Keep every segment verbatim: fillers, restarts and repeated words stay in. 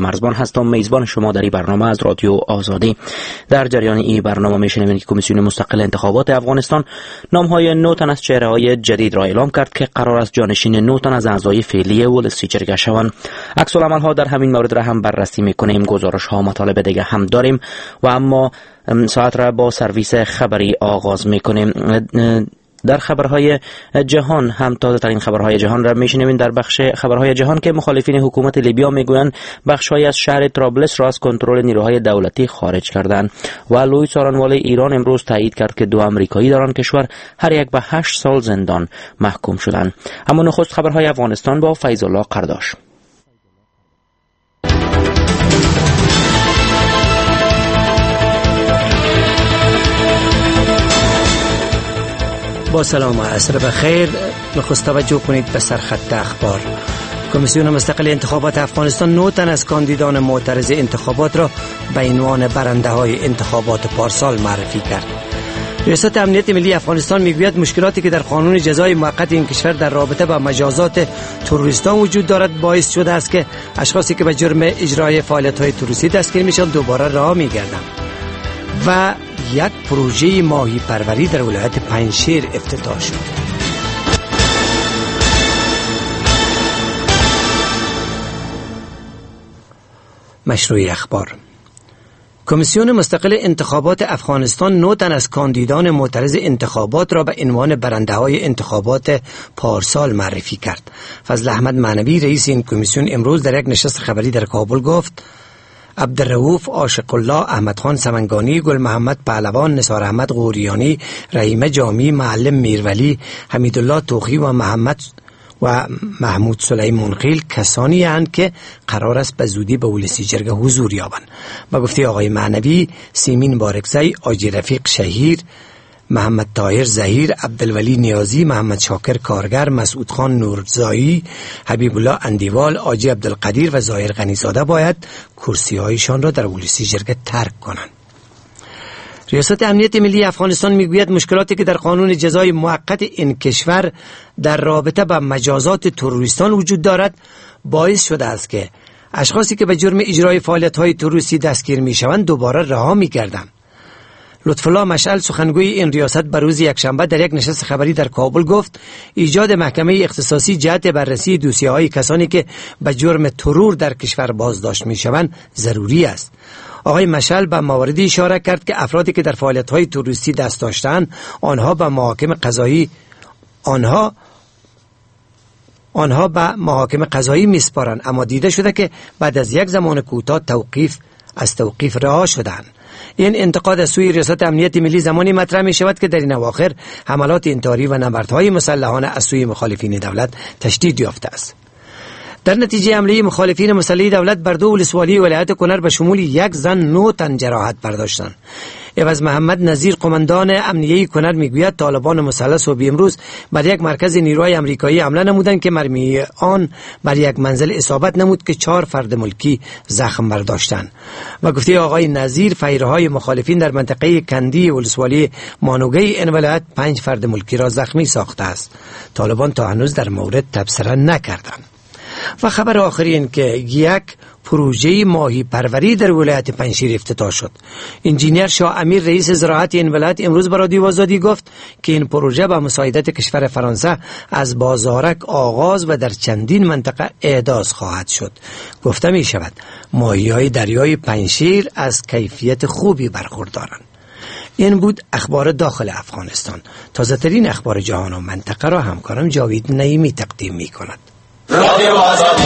مرزبان هستم، میزبان شما در این برنامه از رادیو آزادی. در جریان این برنامه میشنوید که کمیسیون مستقل انتخابات افغانستان نامهای نه تن از چهره‌های جدید را اعلام کرد که قرار است جانشین نه تن از اعضای فعلی ولسی جرگه شوند. عکس العمل‌ها در همین مورد را هم بررسی می‌کنیم. گزارش‌ها مطالب دیگه هم داریم و اما ساعت را با سرویس خبری آغاز می‌کنیم. در خبرهای جهان هم تازه ترین خبرهای جهان را میشنوید. در بخش خبرهای جهان که مخالفین حکومت لیبیا میگویند بخش‌هایی از شهر طرابلس را از کنترل نیروهای دولتی خارج کردند و لوی سارانوالی ایران امروز تایید کرد که دو آمریکایی در آن کشور هر یک به هشت سال زندان محکوم شدند. اما نخست خبرهای افغانستان با فیض الله قرداش. با سلام و عصر بخیر. نخست توجه کنید به سرخط اخبار. کمیسیون مستقل انتخابات افغانستان نه تن از کاندیدان معترض انتخابات را به عنوان برنده های انتخابات پارسال معرفی کرد. ریاست امنیت ملی افغانستان میگوید مشکلاتی که در قانون جزای موقت این کشور در رابطه با مجازات تروریستان وجود دارد باعث شده است که اشخاصی که به جرم اجرای فعالیت‌های تروریستی دستگیر میشن دوباره رها میگردند. و یک پروژه ماهی پروری در ولایت پنجشیر افتتاح شد. مشروع اخبار. کمیسیون مستقل انتخابات افغانستان نه تن از کاندیدان معترض انتخابات را به عنوان برنده های انتخابات پارسال معرفی کرد. فضل احمد معنوی رئیس این کمیسیون امروز در یک نشست خبری در کابل گفت عبدالرؤوف عاشق الله، احمد خان سمنگانی، گل محمد پهلوان، نثار احمد غوریانی، رحیم جامی، معلم میرولی، حمیدالله توخی و محمد و محمود سلیمان خیل کسانی اند که قرار است به زودی به ولسی جرگه حضور یابند. با گفته آقای معنوی، سیمین بارکزی، آجی رفیق شهیر، محمد طاهر زهیر، عبدالولی نیازی، محمد شاکر کارگر، مسعود خان نورزایی، حبیب الله اندیوال، آجی عبدالقدیر و ظاهر غنیزاده باید کرسی هایشان را در ولسی جرگه ترک کنند. ریاست امنیت ملی افغانستان میگوید مشکلاتی که در قانون جزای موقت این کشور در رابطه با مجازات تروریستان وجود دارد باعث شده است که اشخاصی که به جرم اجرای فعالیت‌های تروریستی دستگیر میشوند دوباره رها میگردند. لطف الله مشعل سخنگوی این ریاست بر روز یکشنبه در یک نشست خبری در کابل گفت ایجاد محکمه اختصاصی جهت بررسی دوسیه‌های کسانی که به جرم ترور در کشور بازداشت میشوند ضروری است. آقای مشعل به مواردی اشاره کرد که افرادی که در فعالیت‌های تروریستی دست داشتند آنها به محاکم قضایی آنها آنها به محاکم قضایی میسپارند، اما دیده شده که بعد از یک زمان کوتاه توقیف از توقیف رها شدند. این انتقاد از سوی ریاست امنیت ملی زمانی مطرح می شود که در این اواخر حملات انتحاری و نبردهای مسلحانه از سوی مخالفین دولت تشدید یافته است. در نتیجه حمله مخالفین مسلح دولت بر دو ولسوالی ولایت کنر به شمول یک زن نه تن جراحت برداشتند. عوض محمد نظیر قماندان امنیه کنر میگوید طالبان مسلح صبح امروز بر یک مرکز نیروهای آمریکایی حمله نمودند که مرمی آن بر یک منزل اصابت نمود که چهار فرد ملکی زخم برداشتند. و گفته آقای نظیر فیرهای مخالفین در منطقه کندی ولسوالی مانوگی این ولایت پنج فرد ملکی را زخمی ساخته است. طالبان تا هنوز در مورد تبصره نکردند. و خبر آخرین که یک پروژه ماهی پروری در ولایت پنجشیر افتتاح شد. انجینیر شاه امیر رئیس زراعت این ولایت امروز برای رادیو آزادی گفت که این پروژه با مساعدت کشور فرانسه از بازارک آغاز و در چندین منطقه احداث خواهد شد. گفته می شود ماهی‌های دریای پنجشیر از کیفیت خوبی برخوردارند. این بود اخبار داخل افغانستان. تازه ترین اخبار جهان و منطقه را همکارم جاوید نعیمی تقدیم می کند. رادیو آزادی.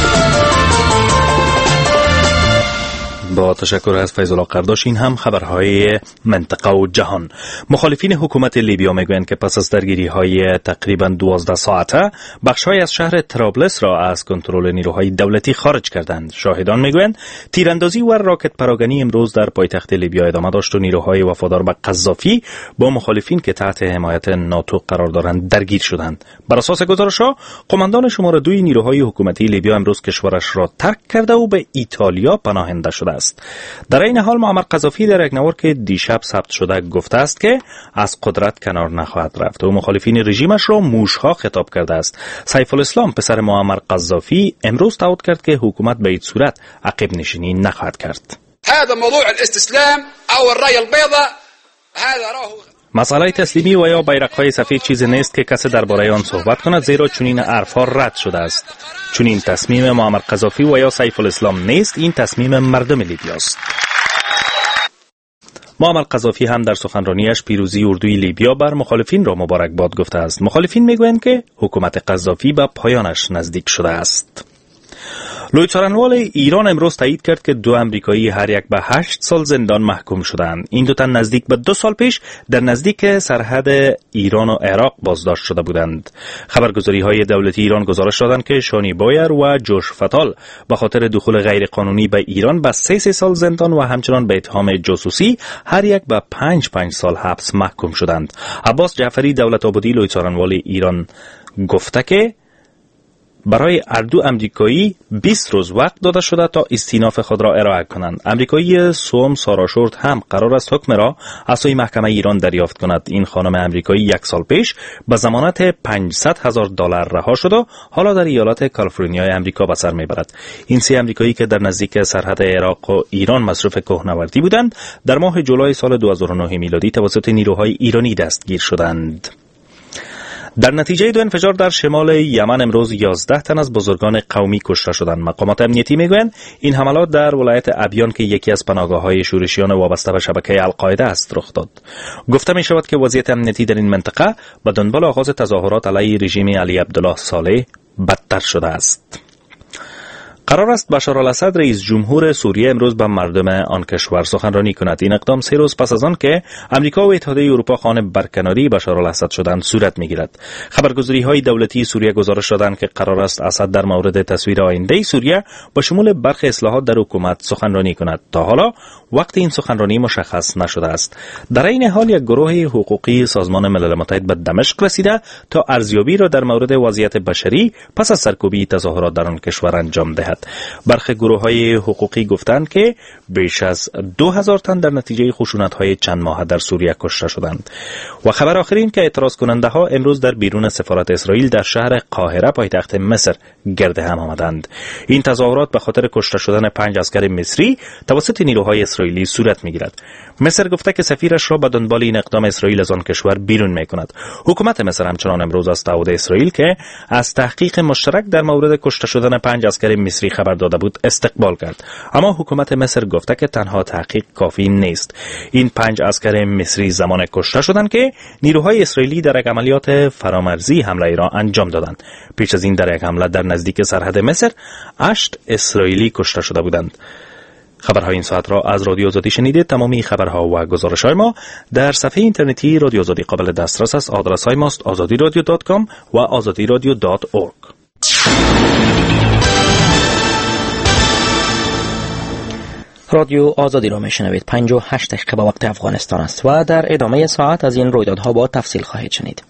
با تشکر از فیض الله قرداش. این هم خبرهای منطقه و جهان. مخالفین حکومت لیبیا میگویند که پس از درگیری‌های تقریباً دوازده ساعته بخش‌های از شهر طرابلس را از کنترل نیروهای دولتی خارج کردند. شاهدان میگویند تیراندازی و راکت پراگنی امروز در پایتخت لیبیا ادامه داشت و نیروهای وفادار به قذافی با مخالفین که تحت حمایت ناتو قرار دارند درگیر شدند. بر اساس گزارش‌ها قماندان شماره دوی نیروهای حکومتی لیبیا امروز کشورش را ترک کرده و به ایتالیا پناهنده شده است. است. در این حال معمر قذافی در یک نوار که دیشب ثبت شده گفته است که از قدرت کنار نخواهد رفت و مخالفین رژیمش را موشها خطاب کرده است. سیف الاسلام پسر معمر قذافی امروز تعهد کرد که حکومت به این صورت عقب نشینی نخواهد کرد. هذا موضوع الاستسلام او الرايه البيضاء هذا راه مسئله تسلیمی و یا بیرق‌های سفید چیزی نیست که کسی درباره آن صحبت کند، زیرا چنین حرف‌ها رد شده است. چنین تصمیم معمر قذافی و یا سیف الاسلام نیست، این تصمیم مردم لیبی است. معمر قذافی هم در سخنرانیش پیروزی اردوی لیبیا بر مخالفین را مبارکباد گفته است. مخالفین میگویند که حکومت قذافی به پایانش نزدیک شده است. لوی څارنوال ایران امروز تایید کرد که دو امریکایی هر یک به هشت سال زندان محکوم شدند. این دو تن نزدیک به دو سال پیش در نزدیک سرحد ایران و عراق بازداشت شده بودند. خبرگزاری های دولتی ایران گزارش دادند که شانی بایر و جوش فتال به خاطر دخول غیر قانونی به ایران به سه سه سال زندان و همچنان به اتهام جاسوسی هر یک به پنج پنج سال حبس محکوم شدند. عباس جعفری دولت آبادی لوی څارنوال ایران گفته که برای هر دو امریکایی بیست روز وقت داده شده تا استیناف خود را ارائه کنند. امریکایی سوم سارا شورت هم قرار است حکم را از سوی محکمه ایران دریافت کند. این خانم امریکایی یک سال پیش به ضمانت پانصد هزار دلار رها شد و حالا در ایالت کالیفرنیا امریکا به سر میبرد. این سه امریکایی که در نزدیک سرحد عراق و ایران مصروف کوهنوردی بودند، در ماه جولای سال دو هزار و نه میلادی توسط نیروهای ایرانی دستگیر شدند. در نتیجه دو انفجار در شمال یمن امروز یازده تن از بزرگان قومی کشته شدند. مقامات امنیتی میگویند این حملات در ولایت ابیان که یکی از پناهگاه‌های شورشیان وابسته به شبکه القاعده است رخ داد. گفته می شود که وضعیت امنیتی در این منطقه به دنبال آغاز تظاهرات علیه رژیم علی عبدالله صالح بدتر شده است. قرار است بشار الاسد رئیس جمهور سوریه امروز به مردم آن کشور سخنرانی کند. این اقدام سه روز پس از آن که امریکا و اتحادیه اروپا خواهان برکناری بشار الاسد شدند صورت میگیرد. خبرگزاری‌های دولتی سوریه گزارش دادند که قرار است اسد در مورد تصویر آینده سوریه با شمول برخی اصلاحات در حکومت سخنرانی کند. تا حالا وقت این سخنرانی مشخص نشده است. در این حال یک گروه حقوقی سازمان ملل متحد به دمشق رسیده تا ارزیابی را در مورد وضعیت بشری پس از سرکوبی تظاهرات در آن کشور انجام دهد. برخی گروه‌های حقوقی گفتند که بیش از دو هزار تن در نتیجه خشونت‌های چند ماهه در سوریه کشته شدند. و خبر آخر این که اعتراض کننده‌ها امروز در بیرون سفارت اسرائیل در شهر قاهره پایتخت مصر گرد هم آمدند. این تظاهرات به خاطر کشته شدن پنج عسکر مصری توسط نیروهای اسرائیلی صورت می‌گیرد. مصر گفته که سفیرش را به دنبال این اقدام اسرائیل از آن کشور بیرون می‌کند. حکومت مصر همچنان امروز از تعهد اسرائیل که از تحقیق مشترک در مورد کشته شدن پنج عسکر مصری خبر داده بود استقبال کرد. اما حکومت مصر گفته که تنها تحقیق کافی نیست. این پنج عسکر مصری زمان کشته شدند که نیروهای اسرائیلی در یک عملیات فرامرزی حمله را انجام دادند. پیش از این در یک حمله در نزدیک سرحد مصر هشت اسرائیلی کشته شده بودند. خبرهای این ساعت را از رادیو آزادی شنیدید. تمامی خبرها و گزارش‌های ما در صفحه اینترنتی رادیو آزادی قابل دسترس است. آدرس‌های ماست آزادی رادیو دات کام و آزادی رادیو دات اورگ. رادیو آزادی را میشنوید. پنج و هشت دقیقه به وقت افغانستان است و در ادامه ساعت از این رویدادها با تفصیل خواهید شنید.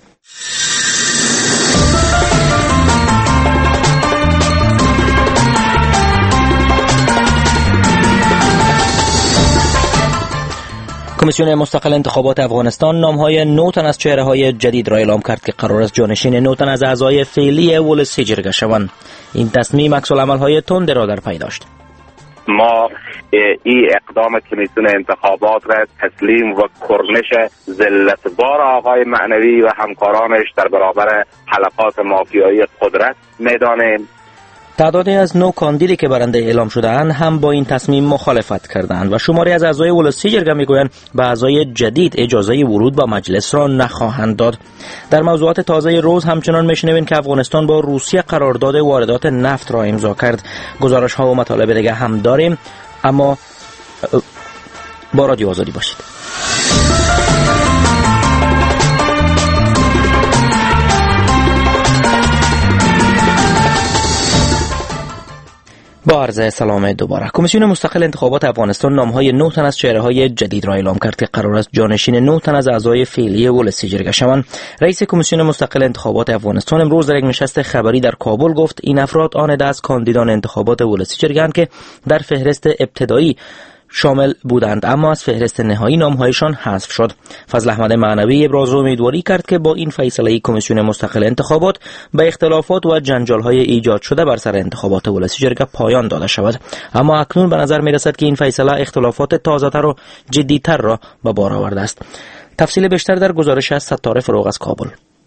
کمیسیون مستقل انتخابات افغانستان نامهای نه تن از چهره‌های جدید را اعلام کرد که قرار است جانشین نه تن از اعضای فعلی ولسی جرگه شوند. این تصمیم عکس‌العمل‌های تند را در پی داشت. ما این اقدام کمیسیون انتخابات را تسلیم و کرنش ذلتبار آقای معنوی و همکارانش در برابر حلقات مافیایی قدرت می‌دانیم. تعدادی از نو کاندیدی که برنده اعلام شده‌اند هم با این تصمیم مخالفت کردند و شماری از اعضای ولسی جرگه میگویند به اعضای جدید اجازه ورود به مجلس را نخواهند داد. در موضوعات تازه روز همچنان میشنویم که افغانستان با روسیه قرارداد واردات نفت را امضا کرد. گزارش ها و مطالب دیگه هم داریم، اما با رادیو آزادی باشید. با عرض سلام دوباره. کمیسیون مستقل انتخابات افغانستان نامهای نه تن از چهره‌های جدید را اعلام کرد که قرار است جانشین نه تن از اعضای فعلی ولسی جرگه شوند. رئیس کمیسیون مستقل انتخابات افغانستان امروز در یک نشست خبری در کابل گفت این افراد آن عده از کاندیدان انتخابات ولسی جرگه اند که در فهرست ابتدایی شامل بودند اما از فهرست نهایی نامهایشان حذف شد. فضل احمد معنوی ابراز امیدواری کرد که با این فیصله کمیسیون مستقل انتخابات به اختلافات و جنجال‌های ایجاد شده بر سر انتخابات ولسی جرگه پایان داده شود. اما اکنون به نظر می‌رسد که این فیصله اختلافات تازه‌تر و جدی‌تر را به بار آورده است. تفصیل بیشتر در گزارش از ستاره فروغ از کابل.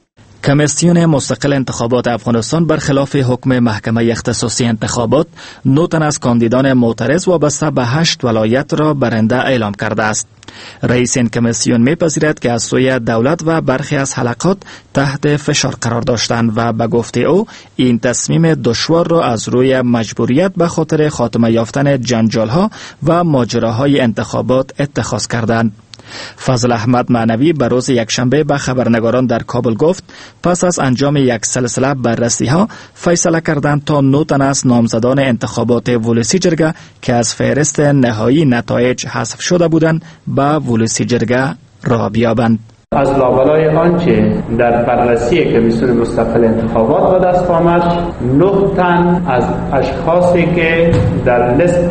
کمیسیون مستقل انتخابات افغانستان برخلاف حکم محکمه اختصاصی انتخابات نه تن از کاندیدان معترض وابسته به هشت ولایت را برنده اعلام کرده است. رئیس این کمیسیون می‌پذیرد که از سوی دولت و برخی از حلقات تحت فشار قرار داشتند و به گفته او این تصمیم دشوار را از روی مجبوریت به خاطر خاتمه یافتن جنجال‌ها و ماجراهای انتخابات اتخاذ کردند. فضل احمد معنوی به روز یکشنبه به خبرنگاران در کابل گفت پس از انجام یک سلسله بررسی ها فیصله کردند تا نه تن از نامزدان انتخابات ولسی جرگه که از فهرست نهایی نتایج حذف شده بودند به ولسی جرگه را بیابند. از لابلای آنچه در بررسی کمیسیون مستقل انتخابات به دست آمد، نه تن از اشخاصی که در لیست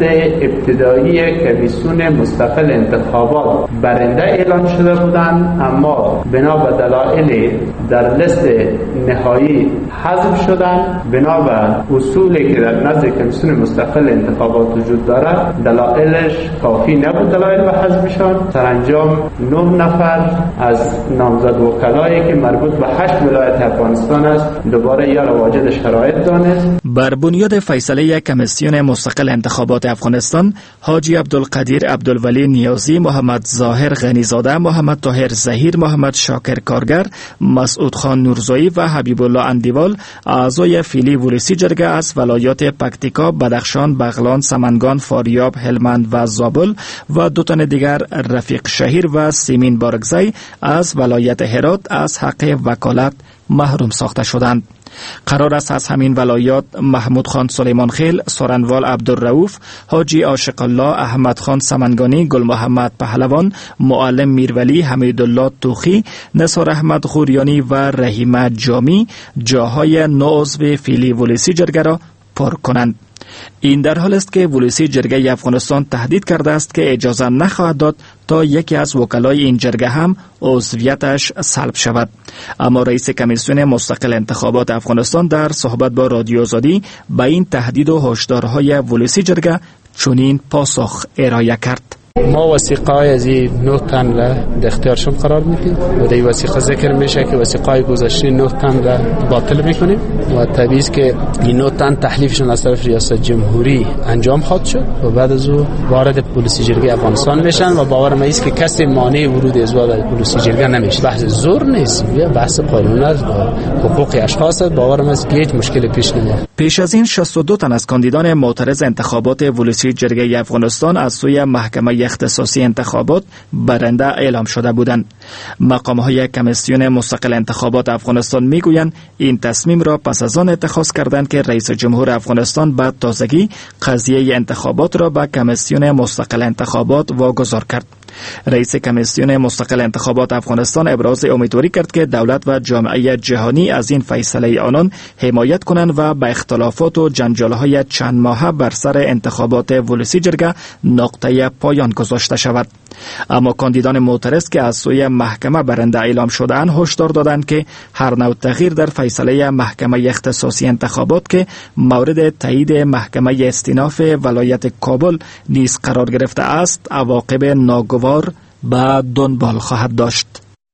ابتدایی کمیسیون مستقل انتخابات برنده اعلام شده بودند اما بنا به دلایل در لیست نهایی حذف شدند. بنا به اصولی که در نزد کمیسیون مستقل انتخابات وجود دارد دلایلش کافی نبود دلایل به حذفشان. سرانجام نه نفر از نامزد وکلایی که مربوط به هشت ولایت افغانستان است دوباره یا را واجد شرایط دانست. بر بنیاد فیصله کمیسیون مستقل انتخابات افغانستان، حاجی عبدالقدیر عبدالولی نیازی، محمد ظاهر غنیزاده، محمد طاهر ظهیر، محمد شاکر کارگر، مسعود خان نورزایی و حبیب الله اندیوال اعضای فعلی ولسی جرگه از ولایات پکتیکا، بدخشان، بغلان، سمنگان، فاریاب، هلمند و زابل و دو تن دیگر رفیق شهیر و سیمین بارگزی از ولایت هرات از حق وکالت محروم ساخته شدند. قرار است از همین ولایات محمود خان سلیمان خیل، سورنوال عبدالرؤوف، حاجی عاشق الله، احمد خان سمنگانی، گل محمد پهلوان، معلم میرولی، حمیدالله توخی، نثار احمد خوریانی و رحیمه جامی جاهای نو عضو فعلی ولسی جرگه را پر کنند. این در حال است که ولسی جرگه افغانستان تهدید کرده است که اجازه نخواهد داد تا یکی از وکلای این جرگه هم عضویتش سلب شود. اما رئیس کمیسیون مستقل انتخابات افغانستان در صحبت با رادیو آزادی به این تهدید و هشدارهای ولسی جرگه چنین پاسخ ارائه کرد. ما وثیقه های از این نه تن را در اختیارشون قرار میدیم و در این وثیقه ذکر میشه که وثیقه های گذشته نه تن را باطل میکنیم و طبیعی است که این نه تن تحلیفشون از طرف ریاست جمهوری انجام خواهد شد و بعد از او وارد پلیس جرگه افغانستان میشن و باور ما است که کسی مانع ورود از وارد پلیس جرگه نمیشه. بحث زور نیست، بحث قانون است و حقوق اشخاص است. باور ما است که هیچ مشکلی پیش نمیاد. پیش از این شصت و دو تن از کاندیدان معترض انتخابات ولسی جرگه افغانستان از سوی محکمه اختصاصی انتخابات برنده اعلام شده بودند. مقام‌های کمیسیون مستقل انتخابات افغانستان میگویند این تصمیم را پس از آن اتخاذ کردند که رئیس جمهور افغانستان به تازگی قضیه انتخابات را به کمیسیون مستقل انتخابات واگذار کرد. رئیس کمیسیون مستقل انتخابات افغانستان ابراز امیدواری کرد که دولت و جامعه جهانی از این فیصله آنان حمایت کنند و به اختلافات و جنجال‌های چند ماهه بر سر انتخابات ولسی جرگه نقطه پایان گذاشته شود. اما کاندیدان معترض که از سوی محکمه برنده اعلام شدند هشدار دادند که هر نوع تغییر در فیصله محکمه اختصاصی انتخابات که مورد تایید محکمه استیناف ولایت کابل نیز قرار گرفته است عواقب ناگوار به دنبال خواهد داشت.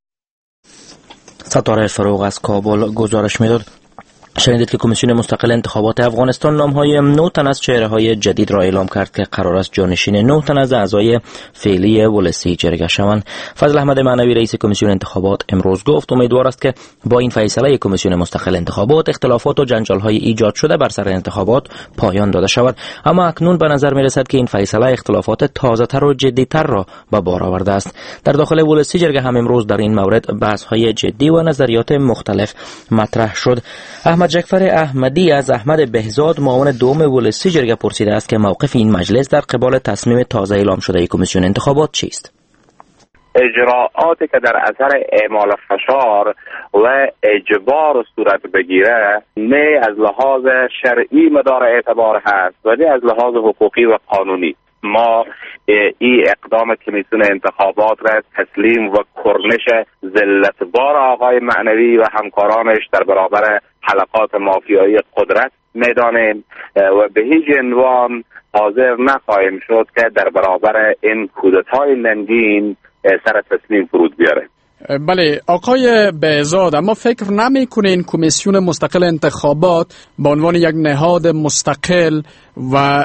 ستاره فروغ از کابل گزارش می‌داد. شنیدید که کمیسیون مستقل انتخابات افغانستان نامهای نه تن از چهره‌های جدید را اعلام کرد که قرار است جانشین نه تن از اعضای فعلی ولسی جرگه شوند. فضل احمد معنوی رئیس کمیسیون انتخابات امروز گفت امیدوار است که با این فیصله کمیسیون مستقل انتخابات اختلافات و جنجال‌های ایجاد شده بر سر انتخابات پایان داده شود. اما اکنون به نظر می‌رسد که این فیصله اختلافات تازه‌تر و جدی‌تر را به بار آورده است. در داخل ولسی جرگه هم امروز در این مورد بحث‌های جدی و نظریات مختلف مطرح شد. احمد محمد جعفر احمدی از احمد بهزاد معاون دوم ولسی جرگه پرسیده است که موقف این مجلس در قبال تصمیم تازه اعلام شده کمیسیون انتخابات چیست؟ اجراعاتی که در اثر اعمال فشار و اجبار صورت بگیره نه از لحاظ شرعی مدار اعتبار هست و نه از لحاظ حقوقی و قانونی. ما این اقدام کمیسیون انتخابات را تسلیم و کرنش ذلتبار آقای معنوی و همکارانش در برابر حلقات مافیایی قدرت میدانیم و به هیچ عنوان حاضر نخواهیم شد که در برابر این کودتای ننگین سر تسلیم فرود بیاره. بله آقای بهزاد، اما فکر نمی کنین کمیسیون مستقل انتخابات به عنوان یک نهاد مستقل و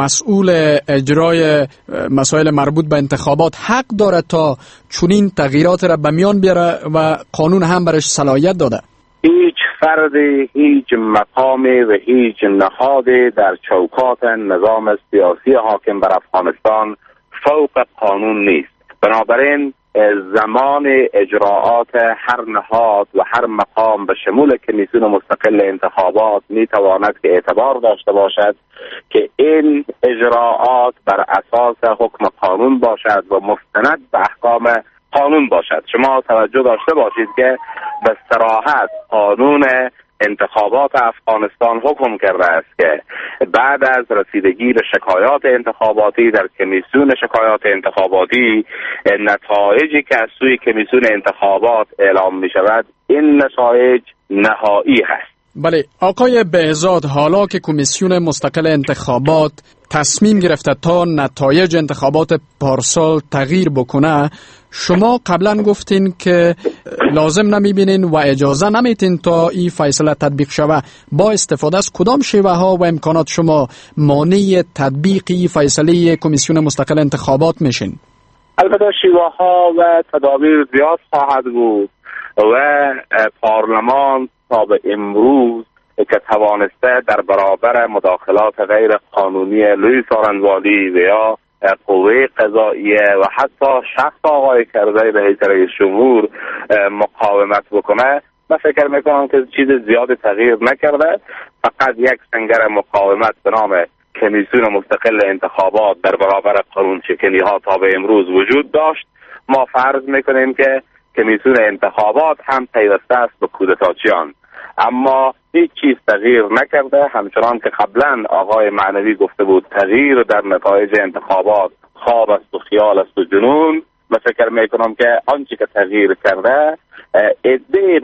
مسئول اجرای مسائل مربوط به انتخابات حق داره تا چنین تغییرات را به میان بیاره و قانون هم برش صلاحیت داده؟ هیچ فردی، هیچ مقامی و هیچ نهادی در چوکات نظام سیاسی حاکم بر افغانستان فوق قانون نیست. بنابراین زمان اجراعات هر نهاد و هر مقام به شمول کمیسیون مستقل انتخابات می تواند که اعتبار داشته باشد که این اجراعات بر اساس حکم قانون باشد و مستند به احکام قانون باشد. شما توجه داشته باشید که به صراحت قانون انتخابات افغانستان حکم کرده است که بعد از رسیدگی به شکایات انتخاباتی در کمیسیون شکایات انتخاباتی نتایجی که از سوی کمیسیون انتخابات اعلام می شود این نتایج نهایی هست. بله آقای بهزاد، حالا که کمیسیون مستقل انتخابات تصمیم گرفته تا نتایج انتخابات پارسال تغییر بکنه، شما قبلا گفتین که لازم نمیبینین و اجازه نمیتین تا این فیصله تطبیق شوه. با استفاده از کدام شیوه ها و امکانات شما مانع تطبیق این فیصله کمیسیون مستقل انتخابات میشین؟ البته شیوه ها و تدابیر زیاد خواهد بود و پارلمان تا به امروز که توانسته در برابر مداخلات غیر قانونی لوی سارنوالی و یا قوه قضاییه و حتی شخص آقای کرزی به حیث رئیس جمهور مقاومت بکنه، من فکر میکنم که چیز زیاد تغییر نکرده. فقط یک سنگر مقاومت به نام کمیسیون مستقل انتخابات در برابر قانون شکنی ها تا به امروز وجود داشت. ما فرض میکنیم که کمیسیون انتخابات هم پیوسته است به کودتاچیان، اما هیچ چیز تغییر نکرده. همچنان که قبلا آقای معنوی گفته بود تغییر در نتایج انتخابات خواب است و خیال است و جنون، من فکر میکنم که آنچه که تغییر کرده ادعی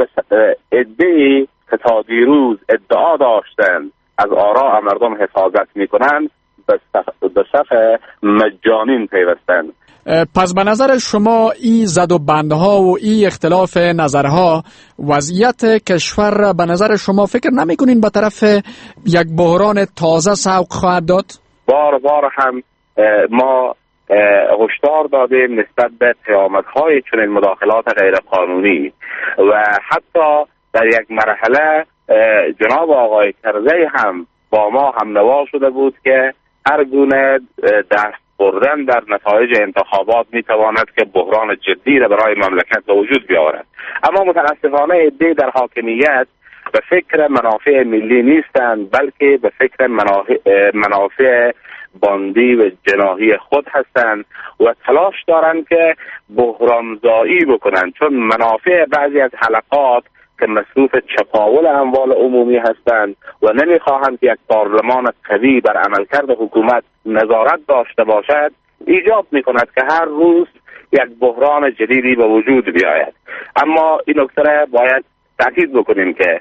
ادعی که تا دیروز ادعا داشتن از آراء مردم حفاظت میکنن به صف مجانین پیوستن. پس به نظر شما این زد و بندها و این اختلاف نظرها وضعیت کشور به نظر شما فکر نمی کنین به طرف یک بحران تازه سوق خواهد داد؟ بار بار هم ما هشدار دادیم نسبت به پیامدهای چنین مداخلات غیر قانونی و حتی در یک مرحله جناب آقای کرزی هم با ما هم نوا شده بود که هر گونه دست بردن در نتایج انتخابات میتواند که بحران جدی را برای مملکت به وجود بیاورد. اما متاسفانه عده‌ای در حاکمیت به فکر منافع ملی نیستند، بلکه به فکر منافع باندی و جناحی خود هستند و تلاش دارند که بحرانزایی بکنند، چون منافع بعضی از حلقات که مصروف چپاول اموال عمومی هستند و نمیخواهند که یک پارلمان قوی بر عملکرد حکومت نظارت داشته باشد، ایجاب میکند که هر روز یک بحران جدیدی به وجود بیاید. اما این نکته را باید تاکید بکنیم که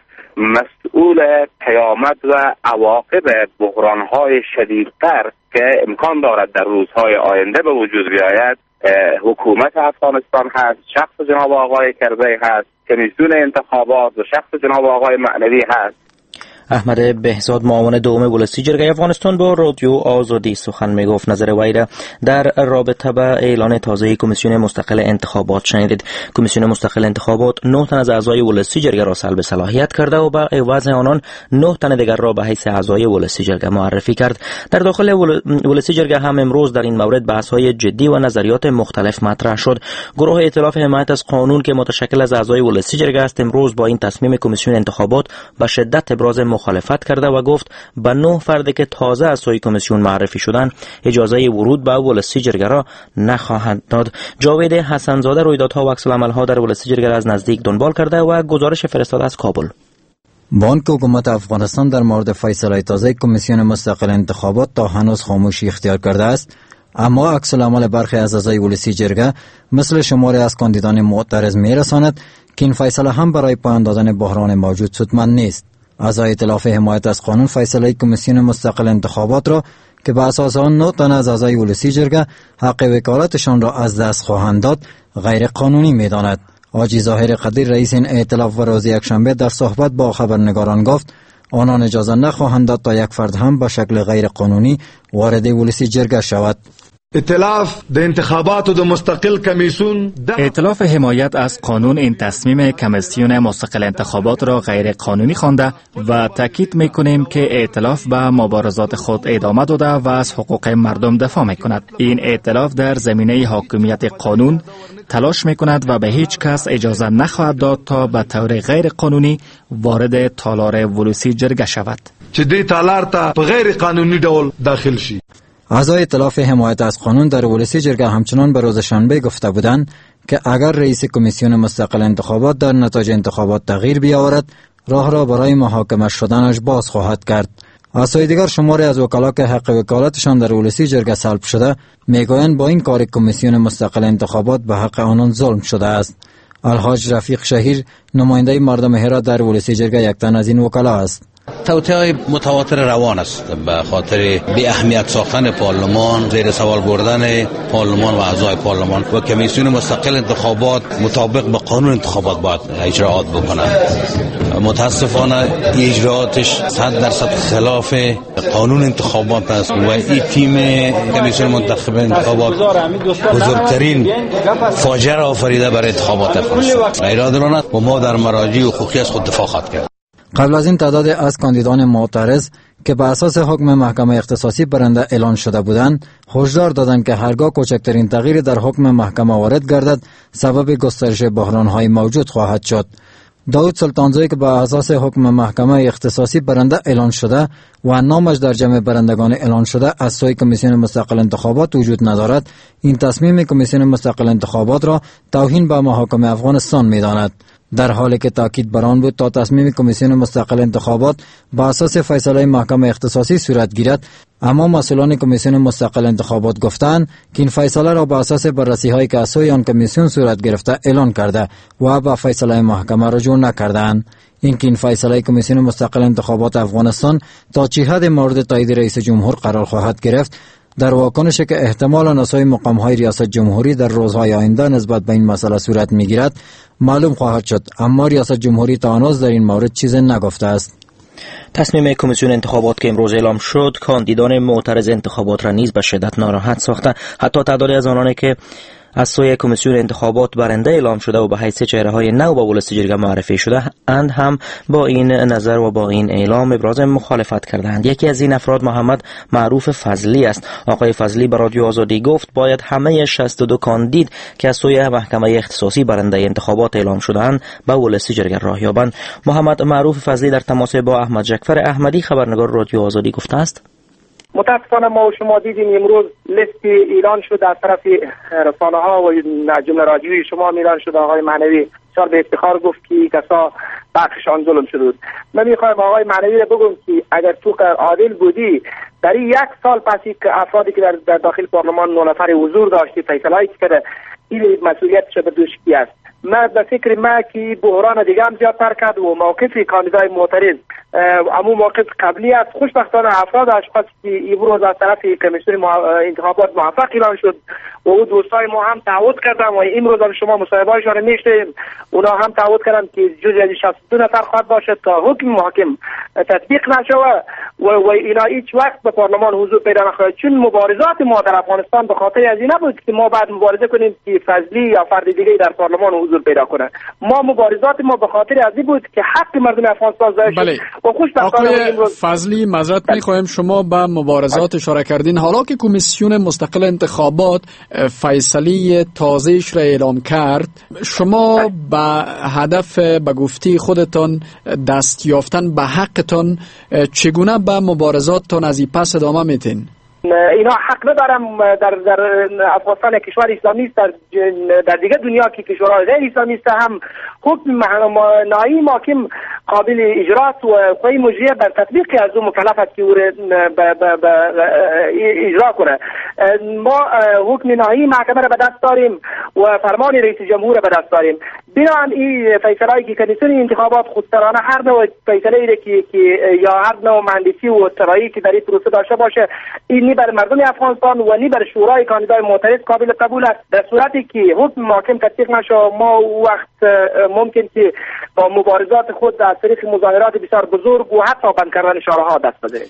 مسئول پیامد و عواقب بحرانهای شدیدتر که امکان دارد در روزهای آینده به وجود بیاید حکومت افغانستان هست، شخص جناب آقای کرزی هست، کمیسیون انتخابات و شخص جناب آقای معنوی هست. احمد بهزاد معاون دوم ولسی جرگه افغانستان با رادیو آزادی سخن میگفت. نظر وی را در رابطه با اعلان تازه کمیسیون مستقل انتخابات شنیدید. کمیسیون مستقل انتخابات نه تن از اعضای ولسی جرگه را سلب صلاحیت کرده و با عوض آنان نه تن دیگر را به حیث اعضای ولسی جرگه معرفی کرد. در داخل ولسی جرگه هم امروز در این مورد بحث‌های جدی و نظریات مختلف مطرح شد. گروه ائتلاف حمایت از قانون که متشکل از اعضای ولسی جرگه است امروز با این تصمیم کمیسیون انتخابات به شدت ابراز مخالفت کرده و گفت به نه فردی که تازه از سوی کمیسیون معرفی شدند اجازه ورود به ولسی جرگه را نخواهند داد. جاوید حسنزاده رویدادها و عکس العمل‌ها در ولسی جرگه را از نزدیک دنبال کرده و گزارش فرستاده از کابل. بانک حکومت افغانستان در مورد فیصله تازه کمیسیون مستقل انتخابات تا هنوز خاموشی اختیار کرده است، اما عکس العمل برخی از اعضای ولسی جرگه مثل شماری از کاندیدان معترض می‌رساند که این فیصله هم برای پایان دادن بحران موجود سودمند نیست. اعضای ائتلاف حمایت از قانون فیصله کمیسیون مستقل انتخابات را که به اساس آن نه تن از اعضای ولسی جرگه حق وکالتشان را از دست خواهند داد غیر قانونی می‌داند. حاجی ظاهر قدیر رئیس این ائتلاف و روز یکشنبه در صحبت با خبرنگاران گفت آنان اجازه نخواهند داد تا یک فرد هم به شکل غیر قانونی وارد ولسی جرگه شود. ائتلاف د انتخابات و د مستقل کمیسیون ائتلاف حمایت از قانون این تصمیم کمیسیون مستقل انتخابات را غیر قانونی خوانده و تاکید میکنیم که ائتلاف به مبارزات خود ادامه داده و از حقوق مردم دفاع میکند. این ائتلاف در زمینه حاکمیت قانون تلاش میکند و به هیچ کس اجازه نخواهد داد تا به طور غیر قانونی وارد تالار ولسی جرگه شود. چې دې تالار ته په غیر قانوني ډول داخل شي. اعضای ائتلاف حمایت از قانون در ولسی جرگه همچنان به روز شنبه گفته بودند که اگر رئیس کمیسیون مستقل انتخابات در نتایج انتخابات تغییر بیاورد راه را برای محاکمه شدنش باز خواهد کرد. اعضای دیگر شماری از وکلا که حق وکالتشان در ولسی جرگه سلب شده میگویند با این کار کمیسیون مستقل انتخابات به حق آنان ظلم شده است. الحاج رفیق شهیر نماینده مردم هرات در ولسی جرگه یک تن از این وکلا است. توطئه متواتر روان است به خاطر بی اهمیت ساختن پارلمان، زیر سوال بردن پارلمان و اعضای پارلمان و کمیسیون مستقل انتخابات مطابق به قانون انتخابات باید اجراات بکنند. متاسفانه اجرااتش صد درصد خلاف قانون انتخابات است و این تیم کمیسیون منتخب انتخابات بزرگترین فاجعه را آفریده برای انتخابات افغانستان. غیرعادلانه و ما در مراجع حقوقی از خود دفاع خواهد کرد. قبل از این تعداد از کاندیدان معترض که به اساس حکم محکمه اختصاصی برنده اعلان شده بودند هشدار دادند که هرگاه کوچکترین تغییر در حکم محکمه وارد گردد سبب گسترش بحران‌های موجود خواهد شد. داود سلطانزوی که به اساس حکم محکمه اختصاصی برنده اعلان شده و نامش در جمع برندگان اعلان شده از سوی کمیسیون مستقل انتخابات وجود ندارد، این تصمیم کمیسیون مستقل انتخابات را توهین به محاکم افغانستان می‌داند. در حالی که تاکید بر آن بود تا تصمیم کمیسیون مستقل انتخابات با اساس فیصله محکمه اختصاصی صورت گیرد، اما مسئولان کمیسیون مستقل انتخابات گفتند که این فیصله را با اساس بررسی‌هایی که از سوی آن کمیسیون صورت گرفته اعلان کرده و به فیصله محکمه رجوع نکردند. اینکه این فیصله کمیسیون مستقل انتخابات افغانستان تا چه حد مورد تایید رئیس جمهور قرار خواهد گرفت در واکنشی که احتمال نسای مقام‌های ریاست جمهوری در روزهای آینده نسبت به این مسئله صورت می‌گیرد معلوم خواهد شد، اما ریاست جمهوری تا هنوز در این مورد چیزی نگفته است. تصمیم کمیسیون انتخابات که امروز اعلام شد کاندیدان معترض انتخابات را نیز به شدت ناراحت ساخته. حتی تعدادی از آنانی که از سوی کمیسیون انتخابات برنده اعلام شده و به حیث چهره‌های نو با ولسی جرگه معرفی شده اند هم با این نظر و با این اعلام ابراز مخالفت کردند. یکی از این افراد محمد معروف فضلی است. آقای فضلی به رادیو آزادی گفت باید همه شصت و دو کاندید که از سوی محکمه اختصاصی برنده انتخابات اعلام شده‌اند به ولسی جرگه راه یابند. محمد معروف فضلی در تماس با احمد جعفر احمدی خبرنگار رادیو آزادی گفته است: متاسفانه ما و شما دیدیم امروز لیست اعلان شد از طرف رسانه ها و جمله رادیویی شما اعلان شد. آقای معنوی بسیار به افتخار گفت که کسا بخششان ظلم شد. من میخوایم آقای معنوی را بگم که اگر تو عادل بودی در یک سال پسی که افرادی که در, در داخل پارلمان نه نفر حضور داشتی فیصله‌ای کرده این مسئولیتش به دوش کی است. من به فکر ما که بحران دیگه هم زیادتر کرد و موقف کاندیدای معترض امو موقف قبلی است. خوشبختانه افراد اشخاص که امروز از طرف کمیسیون انتخابات موفق اعلان شد و او دوستای ما هم تعهد کردن و امروز هم شما مصاحبه‌هاشون رو میشنویم، اونا هم تعهد کردن که جزء از شصت و دو نفر خواهد باشد تا حکم محاکم تطبیق نشود و و اینا هیچ وقت به پارلمان حضور پیدا نخواهد، چون مبارزات ما در افغانستان به خاطر از این نبود که ما بعد مبارزه کنیم که فضلی یا فرد دیگه در پارلمان حضور پیدا کنه. ما مبارزات ما به خاطر از این بود که حق مردم افغانستان ضایع شد. بله. و خوشبختانه امروز فضلی معذرت می‌خوایم شما به مبارزات اشاره کردین، حالا که کمیسیون مستقل انتخابات فیصله تازه‌اش را اعلام کرد، شما به هدف به گفته خودتان دست یافتن به حقتان چگونه به مبارزاتتان از این پس ادامه میتین؟ اینا حق ندارم در در افغانستان کشور اسلامی است، در در دیگه دنیا که کشورهای غیر اسلامی است هم حکم نهایی محاکم قابل اجراست و قوه مجریه بر تطبیق از اون مکلف است که او اجرا کنه. ما حکم نهایی محکمه را به دست داریم و فرمان رئیس جمهور را به دست داریم. بنابراین این فیصله‌ای که کمیسیون انتخابات خودسرانه هر نوع فیصله‌ای که که یا هر نوع مهندسی و طراحی که در این پروسه داشته باشه، این نی بر مردم افغانستان و نی بر شورای کاندیدای معترض قابل قبول است. در صورتی که حکم محاکم تطبیق نشه، ما وقت ممکن که با مبارزات خود از طریق مظاهرات بسیار بزرگ و حتی بند کردن شهرها دست بزنیم.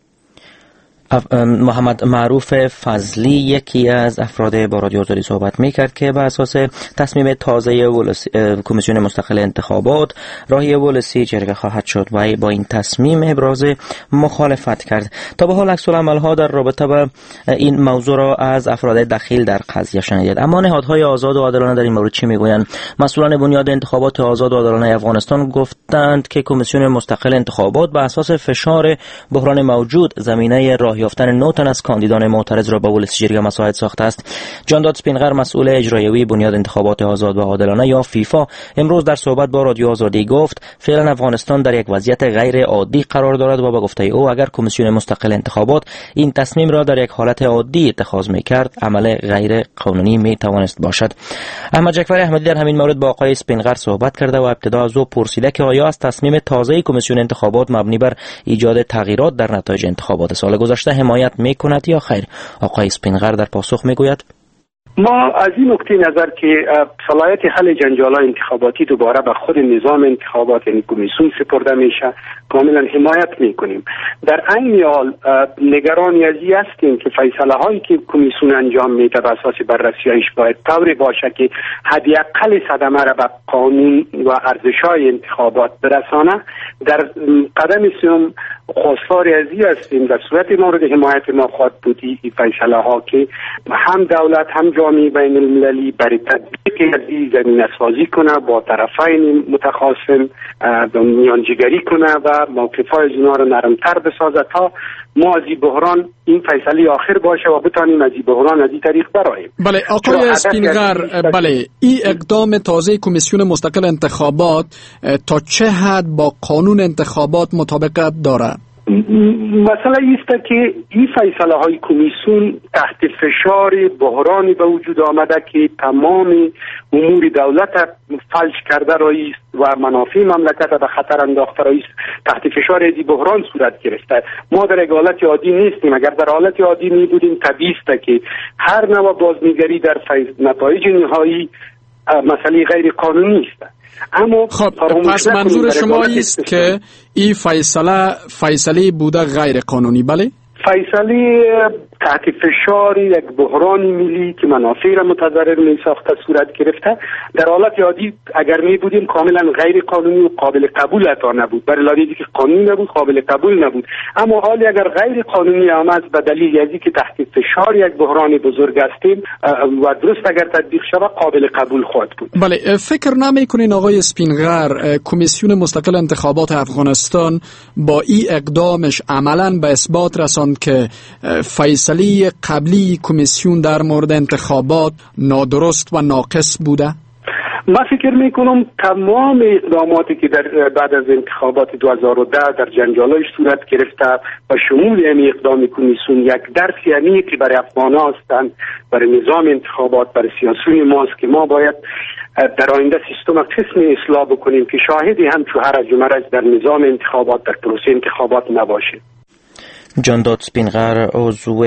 محمد معروف فضلی یکی از افراد با رادیو آزادی صحبت میکرد که بر اساس تصمیم تازه کمیسیون مستقل انتخابات راهی ولسی جرگه خواهد شد و با این تصمیم ابراز مخالفت کرد. تا به حال عکس العمل‌ها در رابطه با این موضوع را از افراد دخیل در قضیه شنیدید، اما نهادهای آزاد و عادلانه در این مورد چی میگویند؟ مسئولان بنیاد انتخابات آزاد و عادلانه افغانستان گفتند که کمیسیون مستقل انتخابات بر اساس فشار بحران موجود زمینه راه یافتن نو تن از کاندیدان معترض را به ولسی جرگه مساعد ساخته است. جانداد سپینغر مسئول اجرایی بنیاد انتخابات آزاد و عادلانه یا فیفا امروز در صحبت با رادیو آزادی گفت فعلا افغانستان در یک وضعیت غیر عادی قرار دارد و به گفته او اگر کمیسیون مستقل انتخابات این تصمیم را در یک حالت عادی اتخاذ می‌کرد عمل غیر قانونی می‌توانست باشد. احمد جعفری احمدی در همین مورد با آقای سپینغر صحبت کرده و ابتدا از او پرسیده که آیا از تصمیم تازه کمیسیون انتخابات مبنی بر ایجاد تغییرات در نتایج انتخابات سال گذشته حمایت میکند یا خیر؟ آقای سپینغر در پاسخ میگوید ما از این نکته نظر که صلاحیت حل جنجال‌های انتخاباتی دوباره به خود نظام انتخابات یعنی کمیسیون سپرده میشه کاملا حمایت میکنیم. در عین حال نگرانی از این هستیم که فیصله هایی که کمیسیون انجام میده بر اساس بررسی‌هایش باید طوری باشه که حداقل صدمه را به قانون و ارزش‌های انتخابات برسانه. در قدم سوم خواستار از این هستیم در صورت مورد حمایت ما خواهد بودی این فیصله ها که هم دولت هم جامعه بین المللی برای تطبیق این زمینه سازی کنه، با طرفین متخاصم میانجیگری کنه و موقف‌های از اینا رو نرمتر بسازه تا ما از این بحران این فیصله آخر باشه و بتانیم از این بحران از این طریق براییم. بله آقای سپینغر، بله این اقدام تازه کمیسیون مستقل انتخابات تا چه حد با قانون انتخابات مطابقت دارد؟ مسئله ایست که این فیصله های کمیسیون تحت فشار بحرانی به وجود آمده که تمام امور دولت فلج کرده رایست و منافع مملکت به خطر انداخته رایست. تحت فشار از این بحران صورت گرفته. ما در حالت عادی نیستیم. اگر در حالت عادی می بودیم طبیعی است که هر نوع بازنگری در نتایج نهایی مسئله غیر قانونی است. اما خب پس منظور شما است که این فیصله فیصله بوده غیر قانونی؟ بله فیصله تحت فشار یک بحران ملی که منافع را متضرر می ساخته صورت گرفته. در حالت عادی اگر می بودیم کاملا غیر قانونی و قابل قبول اتا نبود، برای دلیلی که قانونی نبود قابل قبول نبود. اما حالی اگر غیر قانونی آمد به دلیل ازی که تحت فشار یک بحران بزرگ هستیم و درست اگر تطبیق شود قابل قبول خواهد بود. بله فکر نمی کنین آقای سپینغر کمیسیون مستقل انتخابات افغانستان با این اقدامش عملاً به اثبات رساند که فیصله قبلی کمیسیون در مورد انتخابات نادرست و ناقص بوده؟ من فکر میکنم تمام اقداماتی که در بعد از انتخابات دو هزار و ده در جنجال‌هایش صورت گرفته و شمول این اقدام کمیسیون یک درسی یعنی که برای افغان‌ها هستند، برای نظام انتخابات، برای سیاسیون ماست که ما باید در آینده سیستم قسم اصلاح بکنیم که شاهدی هم چو هرج و مرج در نظام انتخابات در پروسه انتخابات نباشه. جانداد سپینغر عضو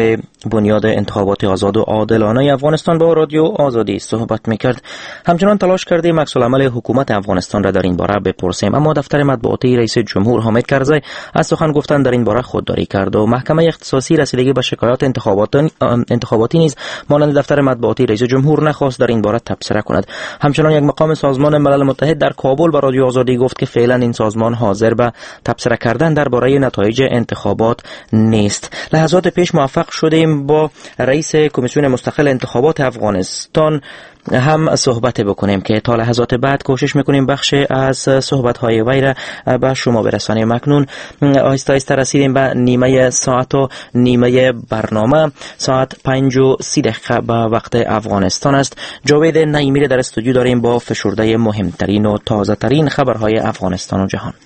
بنیاد انتخابات آزاد و عادلانه افغانستان با رادیو آزادی صحبت میکرد. همچنان تلاش کردیم عکس العمل حکومت افغانستان را در این باره بپرسیم، اما دفتر مطبوعاتی رئیس جمهور حامد کرزی از سخن گفتن در این باره خودداری کرد و محکمه اختصاصی رسیدگی به شکایات انتخاباتی انتخاباتی نیز مانند دفتر مطبوعاتی رئیس جمهور نخواست در این باره تبصره کند. همچنان یک مقام سازمان ملل متحد در کابل به رادیو آزادی گفت که فعلا این سازمان حاضر به تبصره کردن درباره نتایج انتخابات نیست. لحظات پیش موفق شدیم با رئیس کمیسیون مستقل انتخابات افغانستان هم صحبت بکنیم که تا لحظات بعد کوشش میکنیم بخش از صحبت های وی را به شما برسانیم. مکنون آهسته آهسته رسیدیم به نیمه ساعت و نیمه برنامه. ساعت پنج و سی دقیقه به وقت افغانستان است. جاوید نعیمی در استودیو داریم با فشرده مهمترین و تازه ترین خبرهای افغانستان و جهان.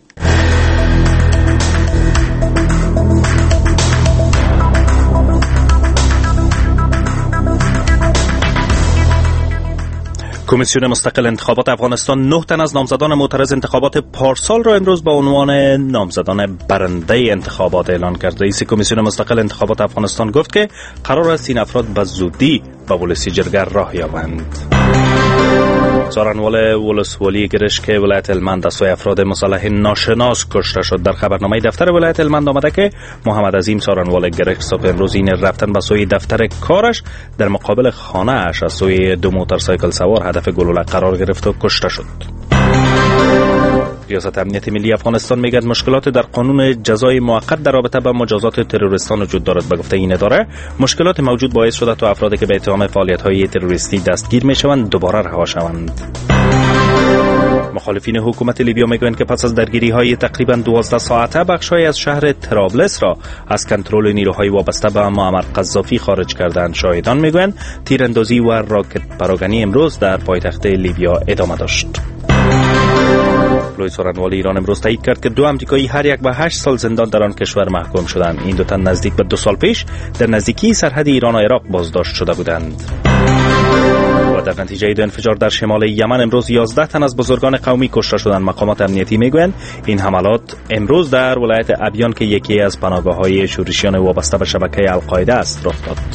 کمیسیون مستقل انتخابات افغانستان نه تن از نامزدان معترض انتخابات پارسال را امروز با عنوان نامزدان برنده انتخابات اعلان کرد. رئیس کمیسیون مستقل انتخابات افغانستان گفت که قرار است این افراد به زودی به ولسی جرگه راه یابند. سارنوال ولسوالی گرش که ولایت هلمند از سوی افراد مسلح ناشناس کشته شد. در خبرنامه دفتر ولایت هلمند آمده که محمد عظیم سارنوال گرش صبح امروز این رفتن به سوی دفتر کارش در مقابل خانه اش از سوی دو موتورسایکل سوار هدف گلوله قرار گرفت و کشته شد. ریاست امنیت ملی افغانستان میگه مشکلات در قانون جزای موقت در رابطه با مجازات تروریستان وجود دارد. به گفته این اداره مشکلات موجود باعث شده تا افرادی که به اتهام فعالیت‌های تروریستی دستگیر میشوند دوباره رها شوند. مخالفین حکومت لیبیا میگویند که پس از درگیری‌های تقریباً دوازده ساعته بخش‌هایی از شهر طرابلس را از کنترل نیروهای وابسته به معمر قذافی خارج کردند. شاهدان میگویند تیراندازی و راکت پراکنی امروز در پایتخت لیبیا ادامه داشت. لوی سارنوال ایران امروز تایید کرد که دو امریکایی هر یک به هشت سال زندان در آن کشور محکوم شدند. این دو تن نزدیک به دو سال پیش در نزدیکی سرحد ایران و عراق بازداشت شده بودند. و در نتیجه دو انفجار در شمال یمن امروز یازده تن از بزرگان قومی کشته شدند. مقامات امنیتی میگویند این حملات امروز در ولایت ابیان که یکی از پناهگاه‌های شورشیان وابسته به شبکه القاعده است رخ داد.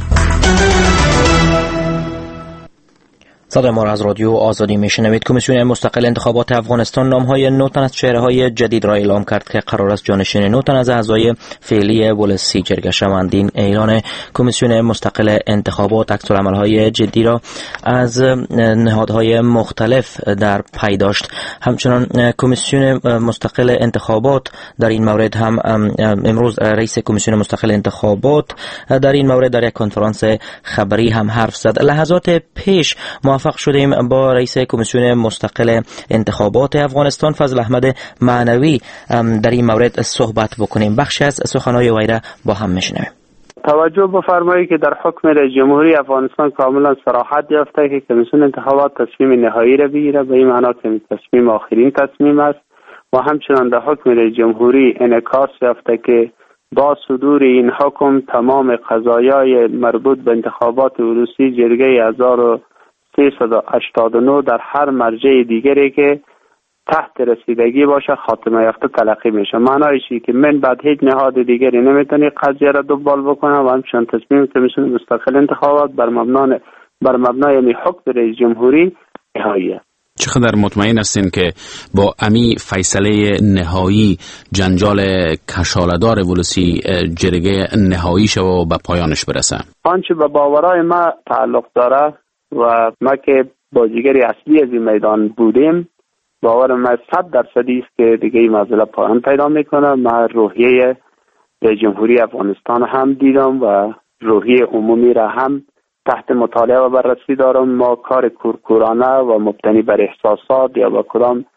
صدای ما را از رادیو آزادی میشنوید. کمیسیون مستقل انتخابات افغانستان نامهای نه تن از چهره‌های جدید را اعلام کرد که قرار است جانشین نه تن از اعضای فعلی ولسی جرگه شوند. این اعلان کمیسیون مستقل انتخابات عکس‌العمل‌های جدی را از نهادهای مختلف در پی داشت. همچنان کمیسیون مستقل انتخابات در این مورد هم امروز رئیس کمیسیون مستقل انتخابات در این مورد در یک کنفرانس خبری هم حرف زد. لحظات پیش موفق شدیم با رئیس کمیسیون مستقل انتخابات افغانستان فضل احمد معنوی در این مورد صحبت بکنیم. بخشی از سخنهای وی را با هم میشنویم. توجه بفرمایید که در حکم رئیس جمهوری افغانستان کاملا صراحت یافته که کمیسیون انتخابات تصمیم نهایی را بگیره، به این معنا که تصمیم آخرین تصمیم است و همچنان در حکم رئیس جمهوری انعکاس یافته که با صدور این حکم تمام قضایای مربوط به انتخابات ولسی جرگه هزار و سیصد و هشتاد و نه در هر مرجع دیگری که تحت رسیدگی باشه خاتمه یافته تلقی میشه. معنایشی که من بعد هیچ نهاد دیگری نمیتونی قضیه را دنبال بکنه و همچنان تصمیم کمیسیون مستقل انتخابات بر مبنای بر مبنای می حکم رئیس جمهوری نهایی. چقدر مطمئن هستین که با امی فیصله نهایی جنجال کشاله‌دار ولسی جرگه نهایی شو و به پایانش برسه؟ آنچه به باورای ما تعلق داره و ما که بازیگری اصلی از این میدان بودیم، باور ما صد درصدی است که دیگه این مسئله پایان پیدا میکنه. ما روحیه جمهوری افغانستان هم دیدم و روحیه عمومی را هم تحت مطالعه و بررسی دارم. ما کار کورکورانه و مبتنی بر احساسات یا با کدام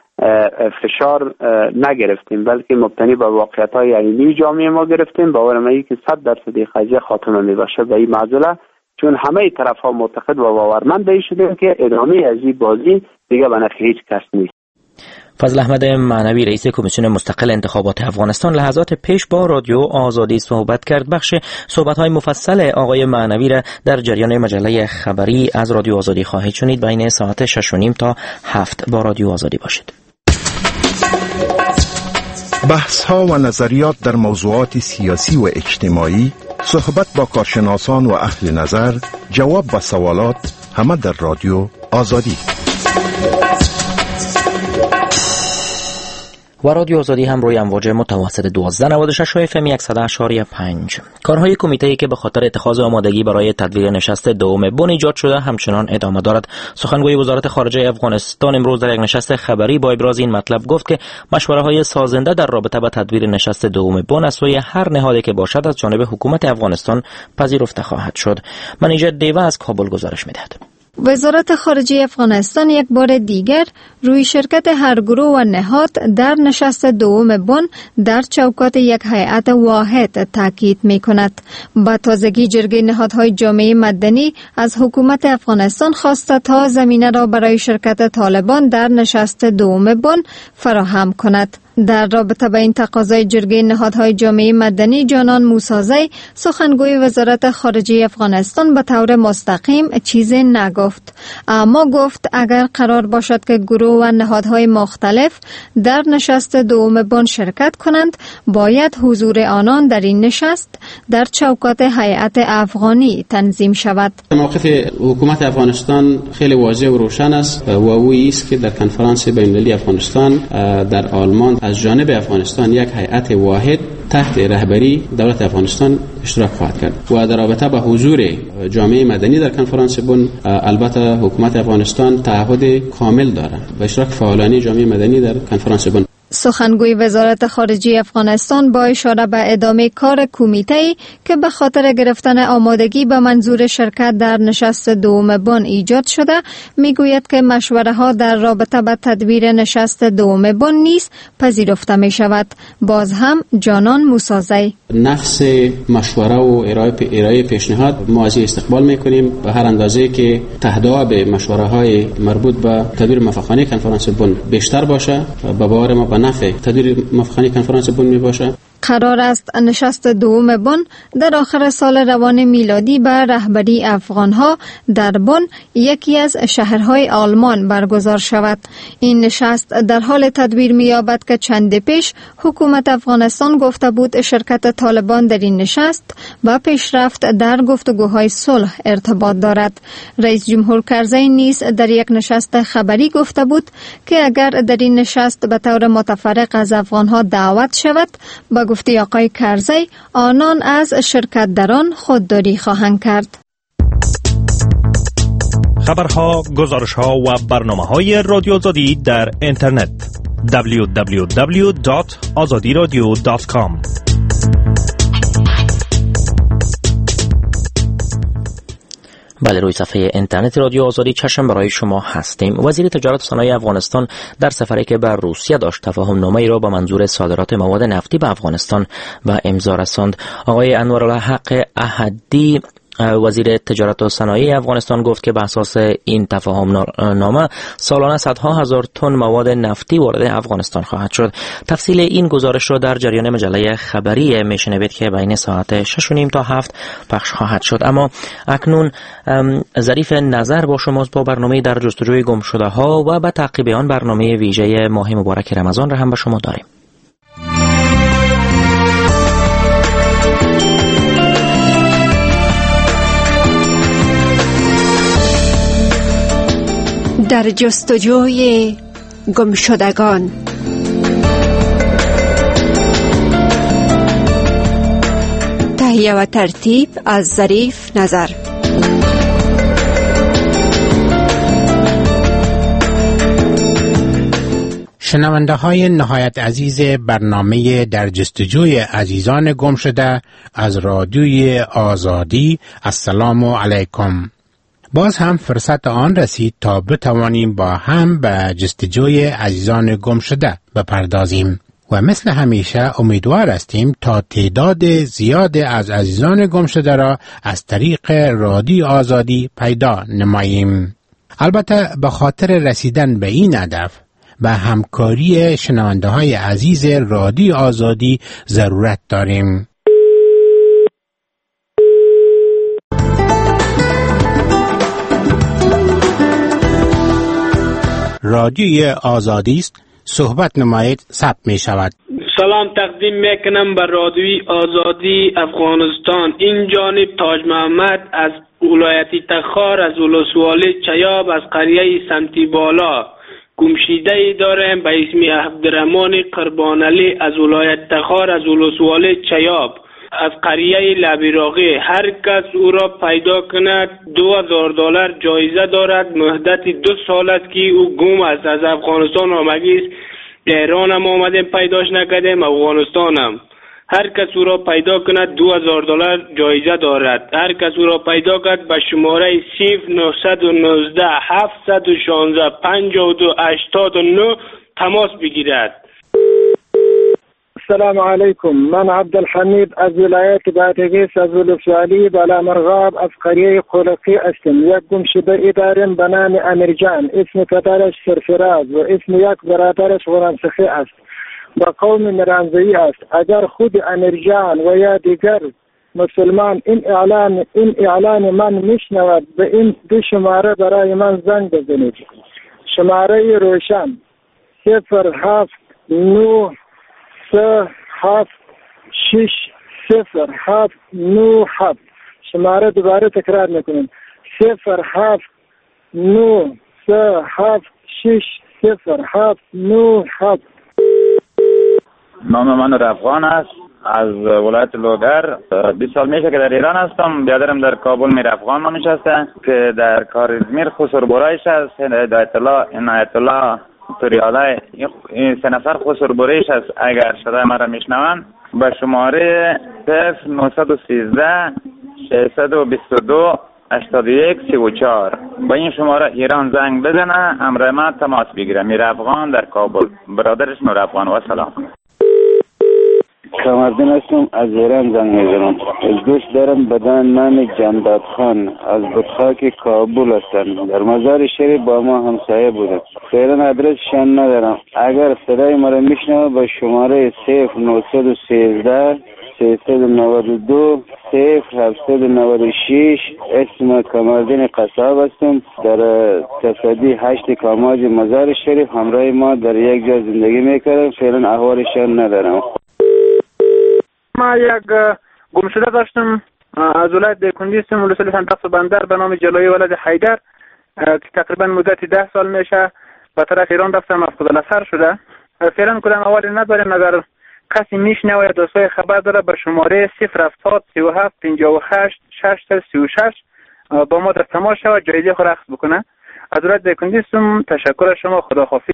فشار نگرفتیم، بلکه مبتنی بر واقعیت‌های عینی جامعه ما گرفتیم. باور ما است که صد درصد قضیه خاتمه میبشه به این معضله، چون همه طرف‌ها معتقد و باورمند شدیم که ادامه از این بازی دیگه به نفع هیچ کس نیست. فضل احمد معنوی رئیس کمیسیون مستقل انتخابات افغانستان لحظات پیش با رادیو آزادی صحبت کرد. بخش صحبت‌های مفصل آقای معنوی را در جریان مجله خبری از رادیو آزادی خواهید شنید. بین ساعت شش و نیم تا هفت با رادیو آزادی باشید. بحث‌ها و نظریات در موضوعات سیاسی و اجتماعی صحبت با کارشناسان و اهل نظر، جواب به سوالات، همه در رادیو آزادی. و رادیو آزادی هم روی امواج متوسط دوازده نود و شش اف ام صد و هشت و پنج. کارهای کمیته‌ای که به خاطر اتخاذ آمادگی برای تدویر نشست دوم بن ایجاد شده همچنان ادامه دارد. سخنگوی وزارت خارجه افغانستان امروز در یک نشست خبری با ابراز این مطلب گفت که مشوره‌های سازنده در رابطه با تدویر نشست دوم بن از سوی هر نهادی که باشد از جانب حکومت افغانستان پذیرفته خواهد شد. منیژه دیوه از کابل گزارش می‌دهد. وزارت خارجه افغانستان یک بار دیگر روی شرکت هر گروه و نهاد در نشست دوم بن در چوکات یک هیئت واحد تاکید می کند. با تازگی جرگه نهادهای جامعه مدنی از حکومت افغانستان خواسته تا زمینه را برای شرکت طالبان در نشست دوم بن فراهم کند. در رابطه با این تقاضای جرگه نهادهای جامعه مدنی، جانان موسازی سخنگوی وزارت خارجه افغانستان به طور مستقیم چیزی نگفت، اما گفت اگر قرار باشد که گروه و نهادهای مختلف در نشست دوم بن شرکت کنند، باید حضور آنان در این نشست در چوکات هیئت افغانی تنظیم شود. موقف حکومت افغانستان خیلی واضح و روشن است و او است که در کنفرانس بین‌المللی افغانستان در آلمان از جانب افغانستان یک هیئت واحد تحت رهبری دولت افغانستان اشتراک خواهد کرد و در رابطه با حضور جامعه مدنی در کنفرانس بن البته حکومت افغانستان تعهد کامل دارد و اشتراک فعالانه جامعه مدنی در کنفرانس بن. سخنگوی وزارت خارجه افغانستان با اشاره به ادامه کار کمیته‌ای که به خاطر گرفتن آمادگی به منظور شرکت در نشست دوم بن ایجاد شده، میگوید که مشوره ها در رابطه با تدبیر نشست دوم بن نیز پذیرفته می شود. باز هم جانان موسازی: نفس مشوره و ارائه ارائه پیشنهاد ما از استقبال میکنیم به هر اندازه که تهداب مشوره های مربوط به تدبیر موافقانه کنفرانس بن بیشتر باشه و به باور ما به نفع تدبیر موافقانه کنفرانس بن می باشه. قرار است نشست دوم بن در آخر سال روان میلادی به رهبری افغانها در بن، یکی از شهرهای آلمان، برگزار شود. این نشست در حال تدبیر می‌یابد که چند پیش حکومت افغانستان گفته بود شرکت طالبان در این نشست با پیشرفت در گفتگوهای صلح ارتباط دارد. رئیس جمهور کرزی نیز در یک نشست خبری گفته بود که اگر در این نشست به طور متفرق از افغانها دعوت شود، با گفته آقای کرزی آنان از شرکت در آن خودداری خواهند کرد. خبرها، گزارشها و برنامه‌های رادیو آزادی در اینترنت دبلیو دبلیو دبلیو دات آزادی رادیو دات کام. بله، روی صفحه اینترنت رادیو آزادی چشم برای شما هستیم. وزیر تجارت و صنایع افغانستان در سفری که بر روسیه داشت تفاهم نامه‌ای را با منظور صادرات مواد نفتی به افغانستان و امضا رساند. آقای انوارالحق احدی وزیر تجارت و صنایع افغانستان گفت که به اساس این تفاهم نامه سالانه صدها هزار تن مواد نفتی وارد افغانستان خواهد شد. تفصیل این گزارش را در جریان مجله خبری میشنوید که بین ساعت شش و نیم تا هفت پخش خواهد شد. اما اکنون ظریف نظر با شماست با برنامه در جستجوی گم شده ها و به تعقیب آن برنامه ویژه ماه مبارک رمضان را هم به شما داریم. در جستجوی گمشدگان. تهیه و ترتیب از ظریف نظر. شنونده های نهایت عزیز برنامه در جستجوی عزیزان گم شده از رادیوی آزادی، السلام علیکم. باز هم فرصت آن رسید تا بتوانیم با هم به جستجوی عزیزان گم شده بپردازیم و مثل همیشه امیدوار هستیم تا تعداد زیاد از عزیزان گم شده را از طریق رادیو آزادی پیدا نماییم. البته به خاطر رسیدن به این هدف به همکاری شنونده های عزیز رادیو آزادی ضرورت داریم. رادیوی آزادی است، صحبت نمایید ثبت می شود. سلام تقدیم میکنم بر رادیوی آزادی افغانستان. این جانب تاج محمد از ولایتی تخار از ولسوالی چیاب از قریه سمتی بالا. گمشیده ای دارم به اسم عبدالرحمن قربانعلی از ولایت تخار از ولسوالی چیاب از قریه لبیراغی. هر کس او را پیدا کند دو هزار دلار جایزه دارد. مدت دو سال است که او گم است. از افغانستان آمده است. ایران هم آمدیم پیداش نکردیم، افغانستانم. هر کس او را پیدا کند دو هزار دلار جایزه دارد. هر کس او را پیدا کرد به شماره صفر نهصد و نوزده هفتصد و شانزده پنجاه و دو هشتاد و نه تماس بگیرد. السلام علیکم. من عبدالحمید از ولایت بادغیس از ولسوالی بالا مرغاب از قریه قلقی هستم. یک گمشده ای دارم به نام امیرجان. اسم پدرش سرفراز و اسم یک برادرش غرانسخی است. با قوم میرانزوی است. اگر خود امیرجان و یا دیگر مسلمان این اعلان این اعلان من میشنود به این دو شماره برای من زنگ بزنید. شماره روشن صفر هفت نه سه هفت شش صفر هفت نه هفت. شماره دوباره تکرار میکنیم صفر هفت نه سه هفت شش صفر هفت نه هفت. نام من رفقان است از ولایت لوگر. بیست سال میشه که در ایران هستم. بیادرم در کابل میر افغان نمیشسته که در کار ازمیر خسر برایش است. هدایت الله عنایت الله توریاله این سه نفر خسر برایش است. اگر صدای مرا میشنوند به شماره صفر نهصد و سیزده ششصد و بیست و دو هشتاد و یک سی و چهار با این شماره ایران زنگ بزنه همراه من تماس بگیره. میر افغان در کابل، برادرش نور افغان. و سلام. کمردین هستم از ایران زنگ میزنم. از دوست دارم بدن نام جمداد خان از بدخاک کابل هستن. در مزار شریف با ما همسایه بودن. فعلا ادرسشان ندارم. اگر صدای مرا میشنوه به شماره صفر نهصد و سیزده سیصد و نود و دو صفر هفتصد و نود و شش. اسم کمردین قصاب هستم. در تصدی هشت کاماج مزار شریف همراه ما در یک جا زندگی میکردم. فعلا احوالشان ندارم. ما یک گمشده داشتم از ولایت دیکندی هستم. ولسوالی سنتقص بندر به نام جلوی ولد حیدر که تقریبا مدت ده سال میشه به طرف ایران رفتم. مفقود الاثر شده. فعلا کدام احوالی نداریم. اگر کسی میشنوه یا دوستای خبر داره به شماره صفر هفتاد سی و هفت پنجاه و هشت شصت سی و شش با ما در تماس شود جایزه خود اخذ بکنه. از ولایت دیکندی هستم. تشکر از شما. خدا حافظ.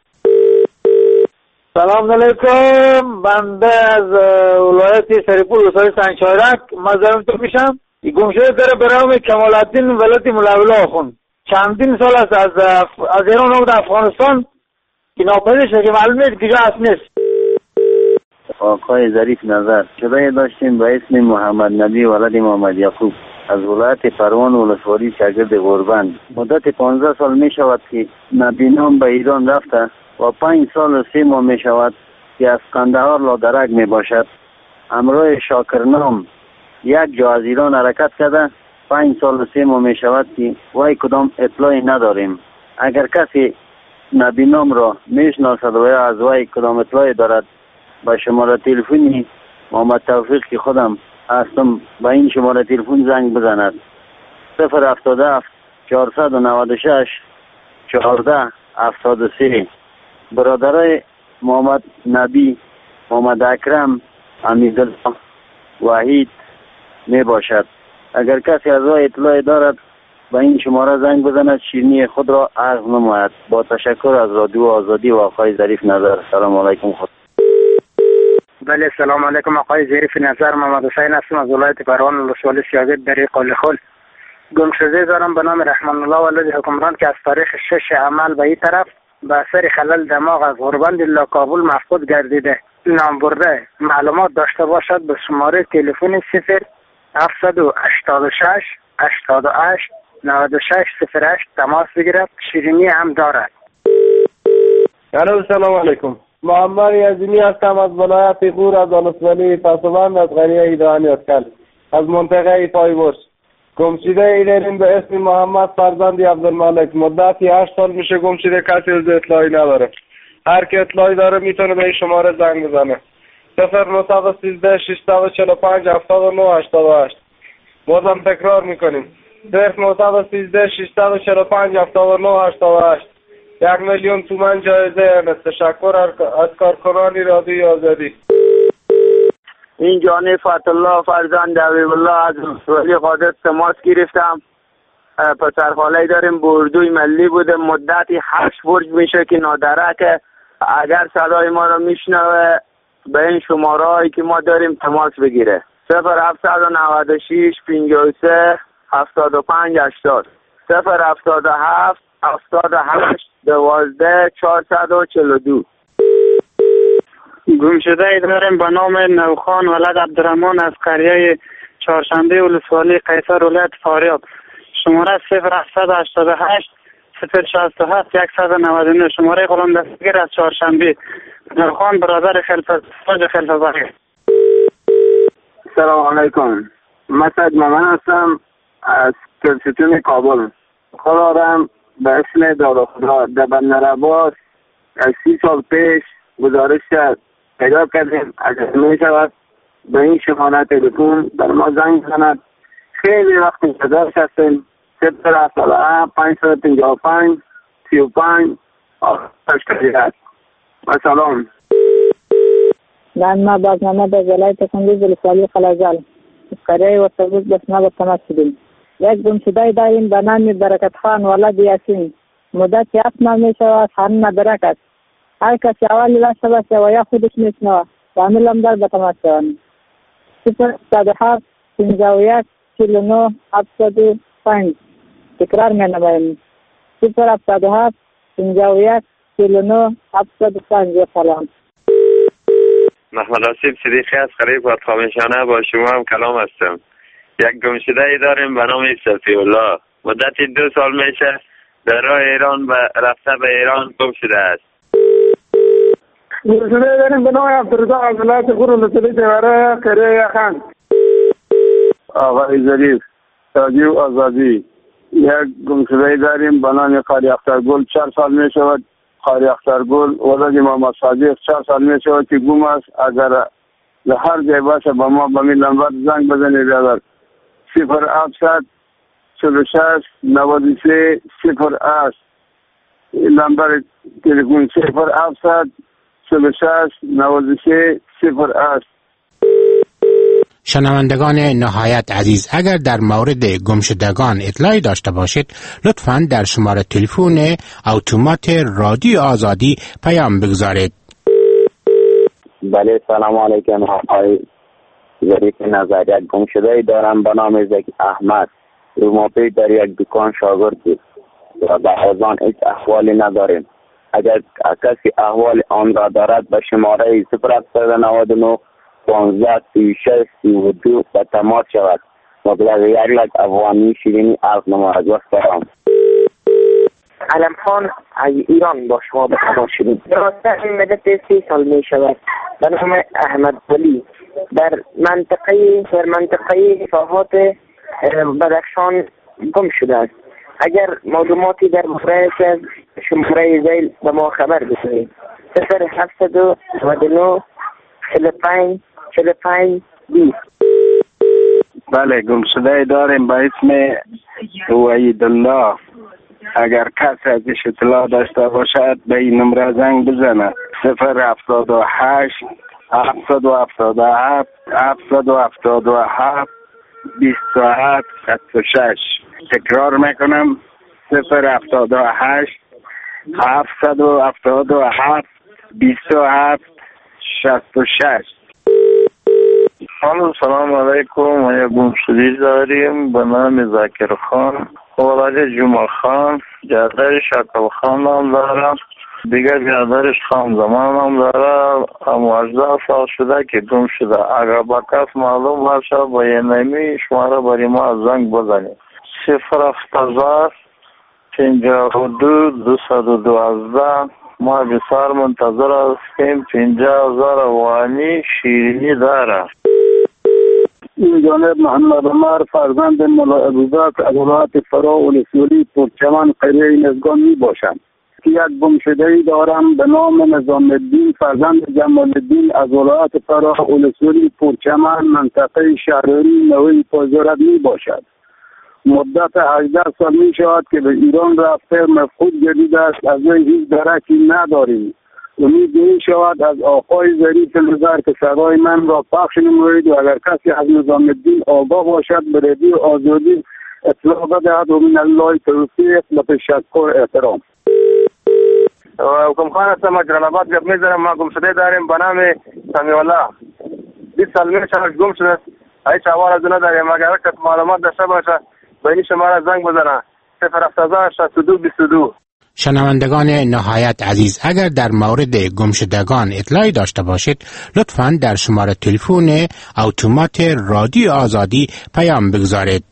سلام علیکم. بنده از ولایت سریپور ولسوالی سنگچارک مزارم تو میشم. این گمشده داره به نام کمال الدین ولد مولوی آخوند. چندین سال است از از ایران آمده افغانستان که ناپدید شده که معلوم نیست کجا هست نیست. آقای ظریف نظر شده داشتیم به اسم محمد نبی ولد محمد یعقوب از ولایت پروان ولسوالی شاگرد غربند. مدت پانزده سال می شود که نبی نام به ایران رفته و پنج سال و سه ماه می شود که از قندهار لادرک می باشد. همراه شاکرنام یک جا از ایران حرکت کرده. پنج سال و سه ماه می شود که وای کدام اطلاعی نداریم. اگر کسی نبی نام را می شناسد و یا از وای کدام اطلاعی دارد با شماره تلفنی محمد توفیق که خودم هستم با این شماره تلفن زنگ بزند. صفر هفتاد و هفت چهارصد و نود و شش چهارده هفتاد و سه. برادرای محمد نبی، محمد اکرم، حمیدالله، وحید می باشد. اگر کسی از راه اطلاعی دارد با این شماره زنگ بزند شیرینی خود را عرض نماید. با تشکر از رادیو آزادی و آقای ظریف نظر. سلام علیکم. خود بله سلام علیکم. آقای ظریف نظر محمد حسین هستم از ولایت پروان ولسوالی شاگرد در قال خل. گمشده دارم به نام رحمان الله ولد حکمران که از تاریخ شش عمل به این طرف به اثر خلل دماغ از غربند الا کابل مفقود گردیده. نام برده معلومات داشته باشد به شماره تلفن صفر هفتصد و هشتاد و شش هشتاد و هشت نود و شش صفر هشت تماس بگیرد. شیرینی هم دارد. الو سلام علیکم. محمد یزینی هستم از ولایت غور از ولسوالی پسوند از قریه ایدانی اتکل از منطقه پایبرس. گمشده ای داریم به اسم محمد فرزند عبدالملک. مدتی هشت سال میشه گمشده. کسی از اطلاعی نداره. هر که اطلاعی داره میتونه به این شماره زنگ بزنه. صفر نه سیزده ششصد و چهل و پنج هفتاد و نه هشتاد و هشت. بازم تکرار میکنیم صفر نه سیزده ششصد و چهل و پنج هفتاد و نه هشتاد و هشت. یک میلیون تومان جایزه است. تشکر از کارکنان رادیوی آزادی. این جانب فتح الله فرزند حبیب الله از ولی قادر تماس گرفتم. پسرخاله‌ای داریم بردوی ملی بوده مدتی هشت برج میشه که نادرکه. اگر صدای ما رو میشنوه به این شماره هایی که ما داریم تماس بگیره صفر هفتصد و نود و شش پنجاه و سه هفتاد و پنج هشتاد صفر هفتاد و هفت هفتاد و هشت دوازده چهارصد و چهل و دو. گمشده ای داریم به نام نوخان ولد عبدالرحمن از قریه چهارشنبه ولسوالی قیصر ولایت فاریاب. شماره صفر هفتصد و هشتاد و هشت صفر شصت و هفت صد و نود و نه. شماره غلام دستگیر از چهارشنبه. نوخان برادر خلفت خاج خلفت. سلام علیکم. مسعد مامان هستم از کلستون کابل. قرارم به اسم دادا خدا در بندرعباس از سی سال پیش گزارش پیدا کردیم. اگر می شود به این شماره تلفن در ما زنگ بزند. خیلی وقت انتظار هستیم. صفر هفتاد و هفت پنجصد و پنجاه و پنج سی و پنج هشتاد و هشت. و سلام. من ما بازنامه به ولایت کندوز ولسوالی قلعه‌زال قریه و سبوز بسنا به تماس شدیم. یک گمشده داریم به نام برکت خان ولد یاسین. مدت هفت ماه می شود خانه مدرک است. هر کسی اولی داشته باشه و یا خودش میشنوه کامل هم در به تماس شوند. صفر هفتاد و هفت پنجاه و یک چهل و نه هفتاد و پنج. تکرار می نمایم صفر هفتاد و هفت پنجاه و یک چهل و نه هفتاد و پنج. سلام. محمد آصف صدیقی از قریه پادخامنشانه با شما هم کلام هستم. یک گمشده ای داریم به نام صفی الله. مدت دو سال میشه در راه ایران و رفته به ایران گم شده است. گمشده ای داریم به نام عبدالرزاق از ولایت خرم‌المثلی تیوره قریه خان. آقای ظریف تاجی و آزادی. یک گمشده ای داریم به نام قاری اخترگل. چهار سال می شود قاری اخترگل ولد محمد صادق چهار سال می شود که گم است. اگر در هر جای باشه با ما به این نمبر زنگ بزنید. برادر صفر هفتصد چهل و شش نود و سه صفر است. نمبر تلفن صفر هفتصد چهل و شش نود و سه صفر است. شنوندگان نهایت عزیز، اگر در مورد گمشدگان اطلاعی داشته باشید لطفاً در شماره تلفن اتومات رادیو آزادی پیام بگذارید. بله سلام علیکم. آقای ظریف نظر، یک گمشده دارم به نام زکی احمد. روماپی در یک دکان شاگرد بود و به آن هیچ احوالی نداریم. اگر کسی احوال آن را دارد به شماره صفر هفتصد و نود و نه پانزده سی و شش سی و دو به تماس شود. مبلغ یک لک افغانی شیرینی الف نماید. و سلام. علم خان از ایران با شما به تماس شدیم. راسته این مدت سی سال می شود. به نام احمد ولی در منطقه در منطقه حفاظت بدخشان گم شده است. اگر معلوماتی در مورد شماره زیل به ما خبر بدهید. صفر هفتصد و نود و نه چهل و پنج چهل و پنج بیست. بله گمشده داریم به اسم وحید الله. اگر کسی ازش اطلاع داشته باشد به این نمره زنگ بزنه. صفر هفتاد و هشت هفتصد و هفتاد و هفت هفتصد و هفتاد و هفت بیست و هفت شصت و شش. تکرار میکنم صفر هفتاد و هشت هفتصد و هفتاد و هفت بیست و هفت شصت و شش. سلام علیکم. ما یک گمشده داریم به نام ذاکر خان ولد جمعه خان. برادر شکل خان نام دارم. دیگر برادرش خان زمان نام داره. هجده سال شده که گم شده. اگر با کس معلوم باشه با یه نمی شماره برای ما زنگ بزنید. صفر هفتاد پنجاه و دو دویست و دوازده. ما بسیار منتظر هستیم. پنجاه هزار افغانی شیرینی داره. این جانب محمد عمر فرزند مولا ابوبکر از ولایت فرا ولسوالی پرچمن قریه نزگان می باشم. که یک گمشده‌ای دارم به نام نظام الدین فرزند جمال الدین از ولایت فرا اولسوری پورچمن منطقه شهراری نوی پازارد می باشد. مدت هجده سال می شود که به ایران رفته مفقود گردیده است. از وی هیچ درکی نداریم. امید این شود از آقای ظریف نظر که صدای من را پخش نمایید و اگر کسی از نظام الدین آگاه باشد به رادیو آزادی اطلاع بدهد و من الله توفیق و تشکر احترام. حکم خان هستم از جلال آباد گپ میزنم. ما گمشده داریم به نام سمیع الله. بیست سال میشه گم شده. هیچ احوال از نداریم. اگر کسی معلومات داشته باشه به این شماره زنگ بزنه صفر هفت هزار شصت و دو بیست و دو. شنوندگان نهایت عزیز، اگر در مورد گمشدگان اطلاعی داشته باشید لطفاً در شماره تلفن اتومات رادیو آزادی پیام بگذارید.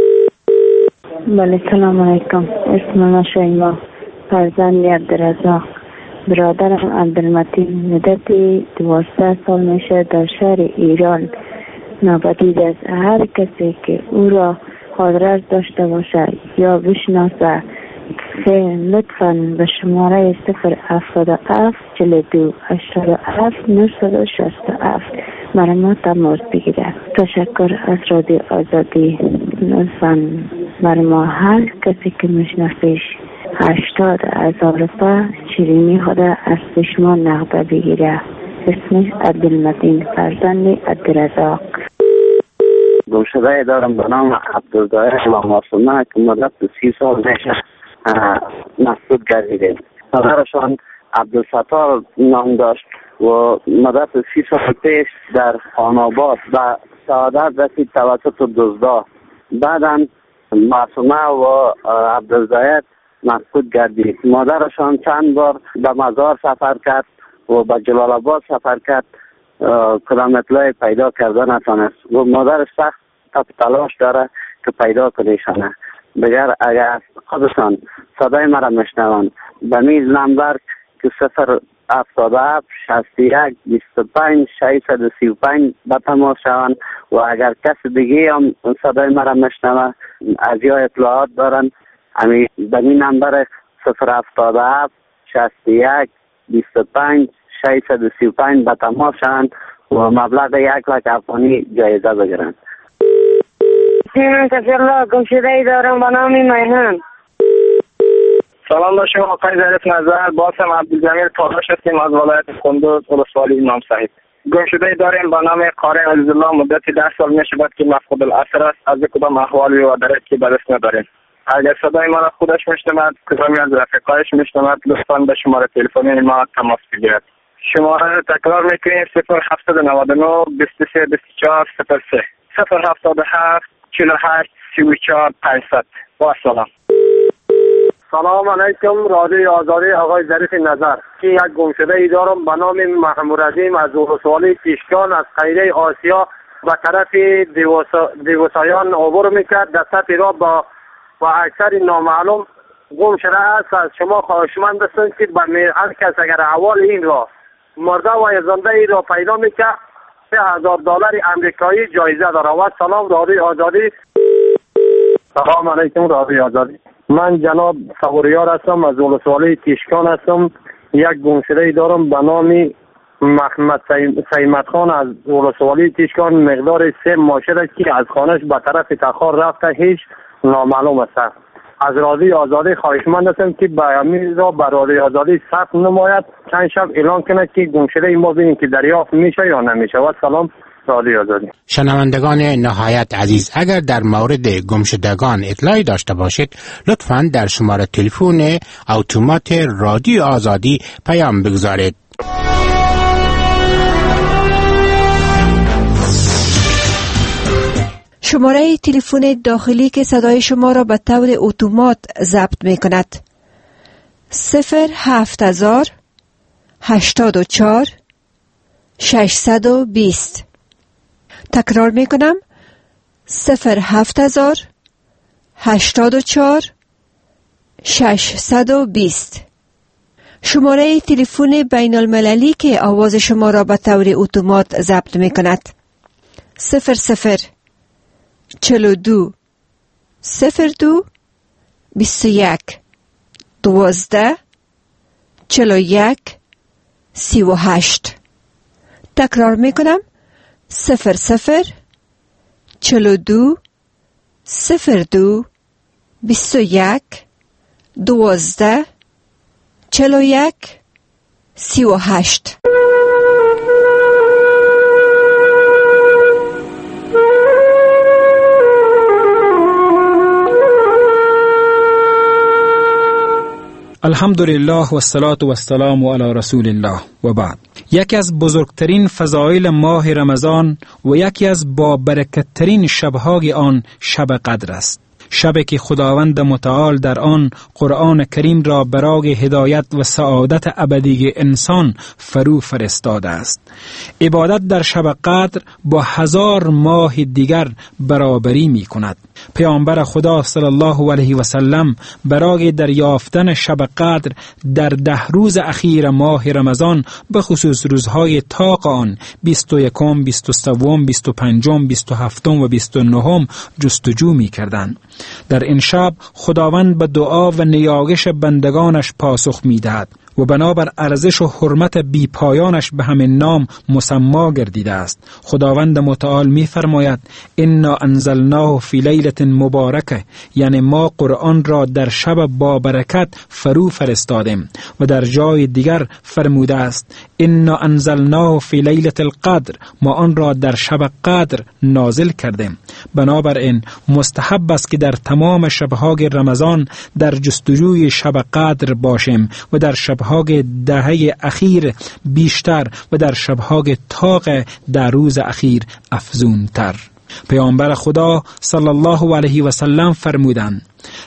بله سلام علیکم. اسم من شیما فرزند عبدالرزاق. برادرم عبدالمتین مدتی دوازده سال میشه در شهر ایران ناپدید است. هر کسی که او را حاضر داشته باشه یا بشناسه لطفاً به شماره صفر هفتاد و هفت چهل و دو هشتاد و هفت نهصد و شصت و هفت برای ما تماس بگیره. تشکر از رادیو آزادی. لطفاً برای ما هر کسی که میشناسیش هشتاد هزار روپه چرینی خود از شما نقده بگیره. اسمش عبدالمتین فرزند عبدالرزاق. گمشده دارم به نام عبدالظاهر و معصومه که مدت سی سال میشه مفقود گردیده. پدرشان عبدالستار نام داشت و مدت سی سال پیش در خاناباد و سعادت رسید توسط دزدا. بعدا معصومه و عبدالظاهر مفقود گردید. مادرشان چند بار به مزار سفر کرد و به جلال آباد سفر کرد، کدام اطلاعی پیدا کردن نتونست و مادرش سخت تلاش داره که پیدا کنیشانه. بگر اگر خودشان صدای مرا میشنوند به میز نمبر که صفر هفتاد و هفت شصت و یک بیست و پنج ششصد و سی و پنج به تماس شوند و اگر کس دیگه هم صدای مرا میشنوه از یا اطلاعات دارن همین به این نمبر صفر هفتاد و هفت شصت و یک بیست و پنج ششصد و سی و پنج به تماس شوند و مبلغ یک لک افغانی جایزه بگیرند. من تفیرالله گمشده ای دارم به نام میهن. سلام داشتیم آقای ظریف نظر. باسم عبدالجمیل تاداش هستیم از ولایت کندوز ولسوالی امام صاحب. گمشده ای داریم به نام قاری عزیزالله. مدت ده سال میشه بعد که مفقود الاثر است. از کدام احوالی و درکی به دست نداریم. اگر صدای ما را خودش میشنود کدامی از رفیقایش میشنود لطفاً به شماره تلفنی ما تماس بگیرد. شماره را تکرار میکنیم صفر هفتصد و نود و نه بیست و سه بیست و چهار صفر سه صفر هفتاد و هفت چهل و هشت سی و چهار پانصد. با سلام. سلام علیکم رادیو آزادی آقای ظریف نظر. که یک گمشده ای دارم به نام محمود عظیم از ولسوالی پیشکان از خیره آسیا به طرف دیوسایان عبور میکرد. دستت را با و اکثر نامعلوم گم شده است. از شما خواهشمند هستم که به هر کس اگر احوال این را مرده و زنده ای را پیدا میکرد سه هزار دلار امریکایی جایزه داره. و سلام رادیو آزادی. سلام علیکم رادیو آزادی. من جناب صبوریار هستم از ولسوالی تیشکان هستم. یک گمشده ای دارم به نام محمد سیمت خان از ولسوالی تیشکان. مقدار سه ماشه است که از خانهش به طرف تخار رفته هیچ نامعلوم است. از رادیو آزادی خواهشمند هستم که بیانیه را به رادیو آزادی ثبت نماید چند شب اعلان کنه که گمشده ما ببینیم که دریافت میشه یا نمیشه. و سلام رادیو آزادی. شنوندگان نهایت عزیز، اگر در مورد گمشدگان اطلاعی داشته باشید لطفاً در شماره تلفن اتومات رادیو آزادی پیام بگذارید. شماره تلفن داخلی که صدای شما را به طور اتومات ضبط می کند صفر هفت هزار هشتاد و چهار ششصد و بیست. تکرار می کنم صفر هفت هزار هشتاد و چهار ششصد و بیست. شماره تلفن بین المللی که آواز شما را به طور اتومات ضبط می کند صفر صفر چهل و دو صفر دو بیست و یک دوازده چهل و یک سی و هشت. تکرار می کنم. صفر صفر چهل و دو صفر دو بیست و یک دوازده چهل و یک سی و هشت. الحمدلله و الصلاة و السلام علی رسول الله و بعد. یکی از بزرگترین فضایل ماه رمضان و یکی از با برکتترین شبهای آن شب قدر است. شبی که خداوند متعال در آن قرآن کریم را برای هدایت و سعادت ابدی انسان فرو فرستاده است. عبادت در شب قدر با هزار ماه دیگر برابری می کند. پیامبر خدا صلی الله علیه و سلم برای دریافتن شب قدر در ده روز اخیر ماه رمضان، به خصوص روزهای طاق آن بیست و یکم، بیست و سوم، بیست و پنجم، بیست و هفتم و بیست و نهم جستجو می کردند. در این شب خداوند به دعا و نیایش بندگانش پاسخ می دهد و بنابر ارزش و حرمت بی پایانش به همین نام مسما گردیده است. خداوند متعال می فرماید انا انزلناه فی لیلة مبارکه، یعنی ما قرآن را در شب با برکت فرو فرستادیم. و در جای دیگر فرموده است انا انزلناه فی لیلة القدر، ما آن را در شب قدر نازل کردیم. بنابراین مستحب است که در تمام شبهای رمضان در جستجوی شب قدر باشیم و در شبهای دهه اخیر بیشتر و در شبهای طاق در روز اخیر افزونتر. پیامبر خدا صلی الله علیه و سلم فرمودند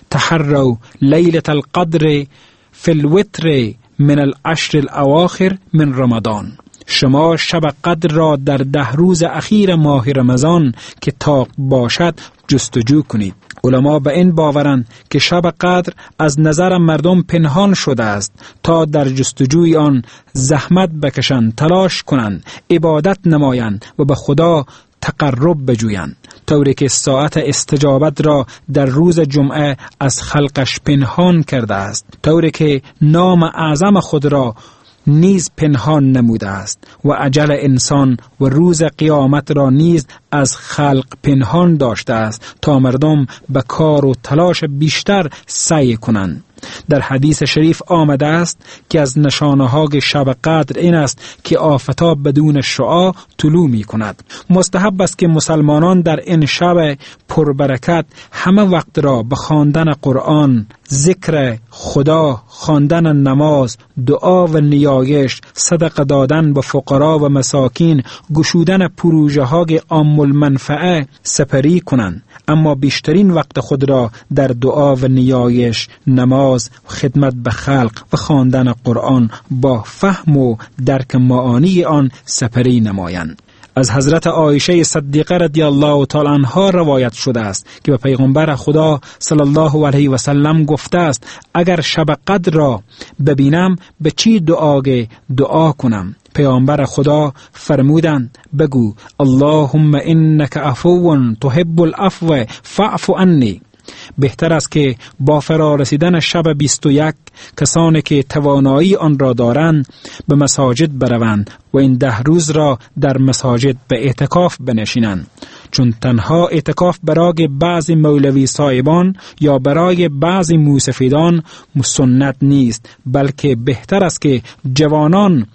تحروا لیلة القدر فی الوتر من العشر الاواخر من رمضان. شما شب قدر را در ده روز اخیر ماه رمضان که طاق باشد جستجو کنید. علما به این باورند که شب قدر از نظر مردم پنهان شده است تا در جستجوی آن زحمت بکشند، تلاش کنند، عبادت نمایند و به خدا تقرب بجویند، طوری که ساعت استجابت را در روز جمعه از خلقش پنهان کرده است، طوری که نام اعظم خود را نیز پنهان نموده است و اجل انسان و روز قیامت را نیز از خلق پنهان داشته است تا مردم به کار و تلاش بیشتر سعی کنند. در حدیث شریف آمده است که از نشانه‌های شب قدر این است که آفتاب بدون شعاع طلوع می کند. مستحب است که مسلمانان در این شب پربرکت همه وقت را به خواندن قرآن، ذکر خدا، خواندن نماز، دعا و نیایش، صدقه دادن به فقرا و مساکین، گشودن پروژه های عام المنفعه سپری کنند. اما بیشترین وقت خود را در دعا و نیایش، نماز، خدمت به خلق و خواندن قرآن با فهم و درک معانی آن سپری نمایند. از حضرت عایشه صدیقه رضی الله تعالی عنها روایت شده است که به پیغمبر خدا صلی الله علیه و سلم گفته است اگر شب قدر را ببینم به چی دعای دعا کنم؟ پیامبر خدا فرمودند بگو اللهم انک عفو تحب العفو فاعف عنی. بهتر است که با فرا رسیدن شب بیست و یک کسانی که توانایی آن را دارند به مساجد بروند و این ده روز را در مساجد به اعتکاف بنشینند، چون تنها اعتکاف برای بعضی مولوی صاحبان یا برای بعضی موسفیدان سنت نیست، بلکه بهتر است که جوانان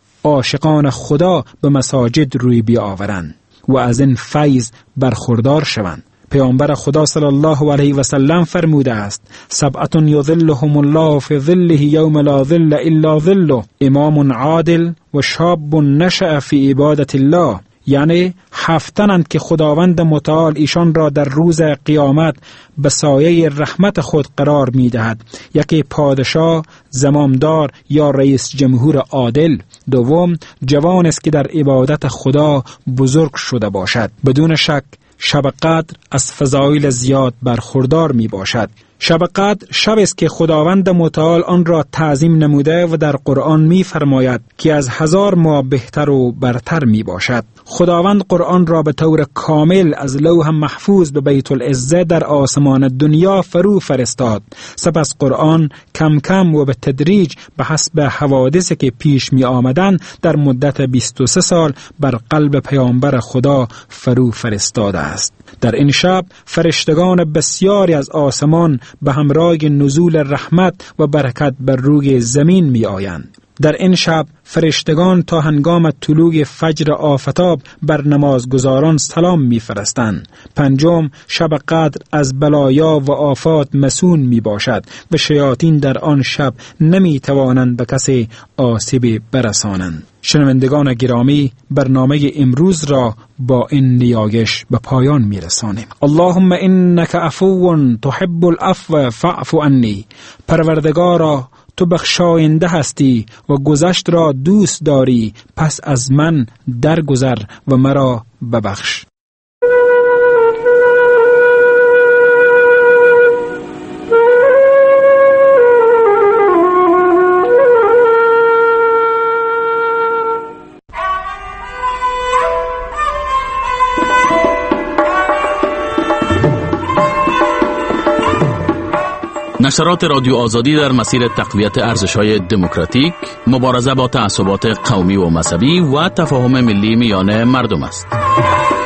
عاشقان خدا به مساجد روی بیاورند و از این فیض برخوردار شوند. پیامبر خدا صلی الله علیه و سلم فرموده است سبعة یظلهم الله فی ظله یوم لا ظل الا ظله، امام عادل و شاب نشأ فی عبادت الله، یعنی هفتنند که خداوند متعال ایشان را در روز قیامت به سایه رحمت خود قرار می دهد. یکی پادشاه، زمامدار یا رئیس جمهور عادل. دوم جوان است که در عبادت خدا بزرگ شده باشد. بدون شک شب قدر از فضایل زیاد برخوردار می باشد. شب قدر شب است که خداوند متعال آن را تعظیم نموده و در قرآن می فرماید که از هزار ماه بهتر و برتر می باشد. خداوند قرآن را به طور کامل از لوح محفوظ به بیت العزه در آسمان دنیا فرو فرستاد. سپس قرآن کم کم و به تدریج به حسب حوادثی که پیش می آمدن در مدت بیست و سه سال بر قلب پیامبر خدا فرو فرستاده است. در این شب فرشتگان بسیاری از آسمان به همراه نزول رحمت و برکت بر روی زمین می آیند. در این شب فرشتگان تا هنگام طلوع فجر آفتاب بر نمازگزاران سلام می فرستند. پنجم، شب قدر از بلایا و آفات مسون می باشد و شیاطین در آن شب نمی توانند به کسی آسیب برسانند. شنوندگان گرامی، برنامه امروز را با این نیایش به پایان می رسانیم. اللهم انک عفو تحب العفو فاعف عنی. پروردگارا، تو بخشاینده هستی و گذشت را دوست داری، پس از من درگذر و مرا ببخش. نشرات رادیو آزادی در مسیر تقویت ارزش‌های دموکراتیک، مبارزه با تعصبات قومی و مذهبی و تفاهم ملی میان مردم است.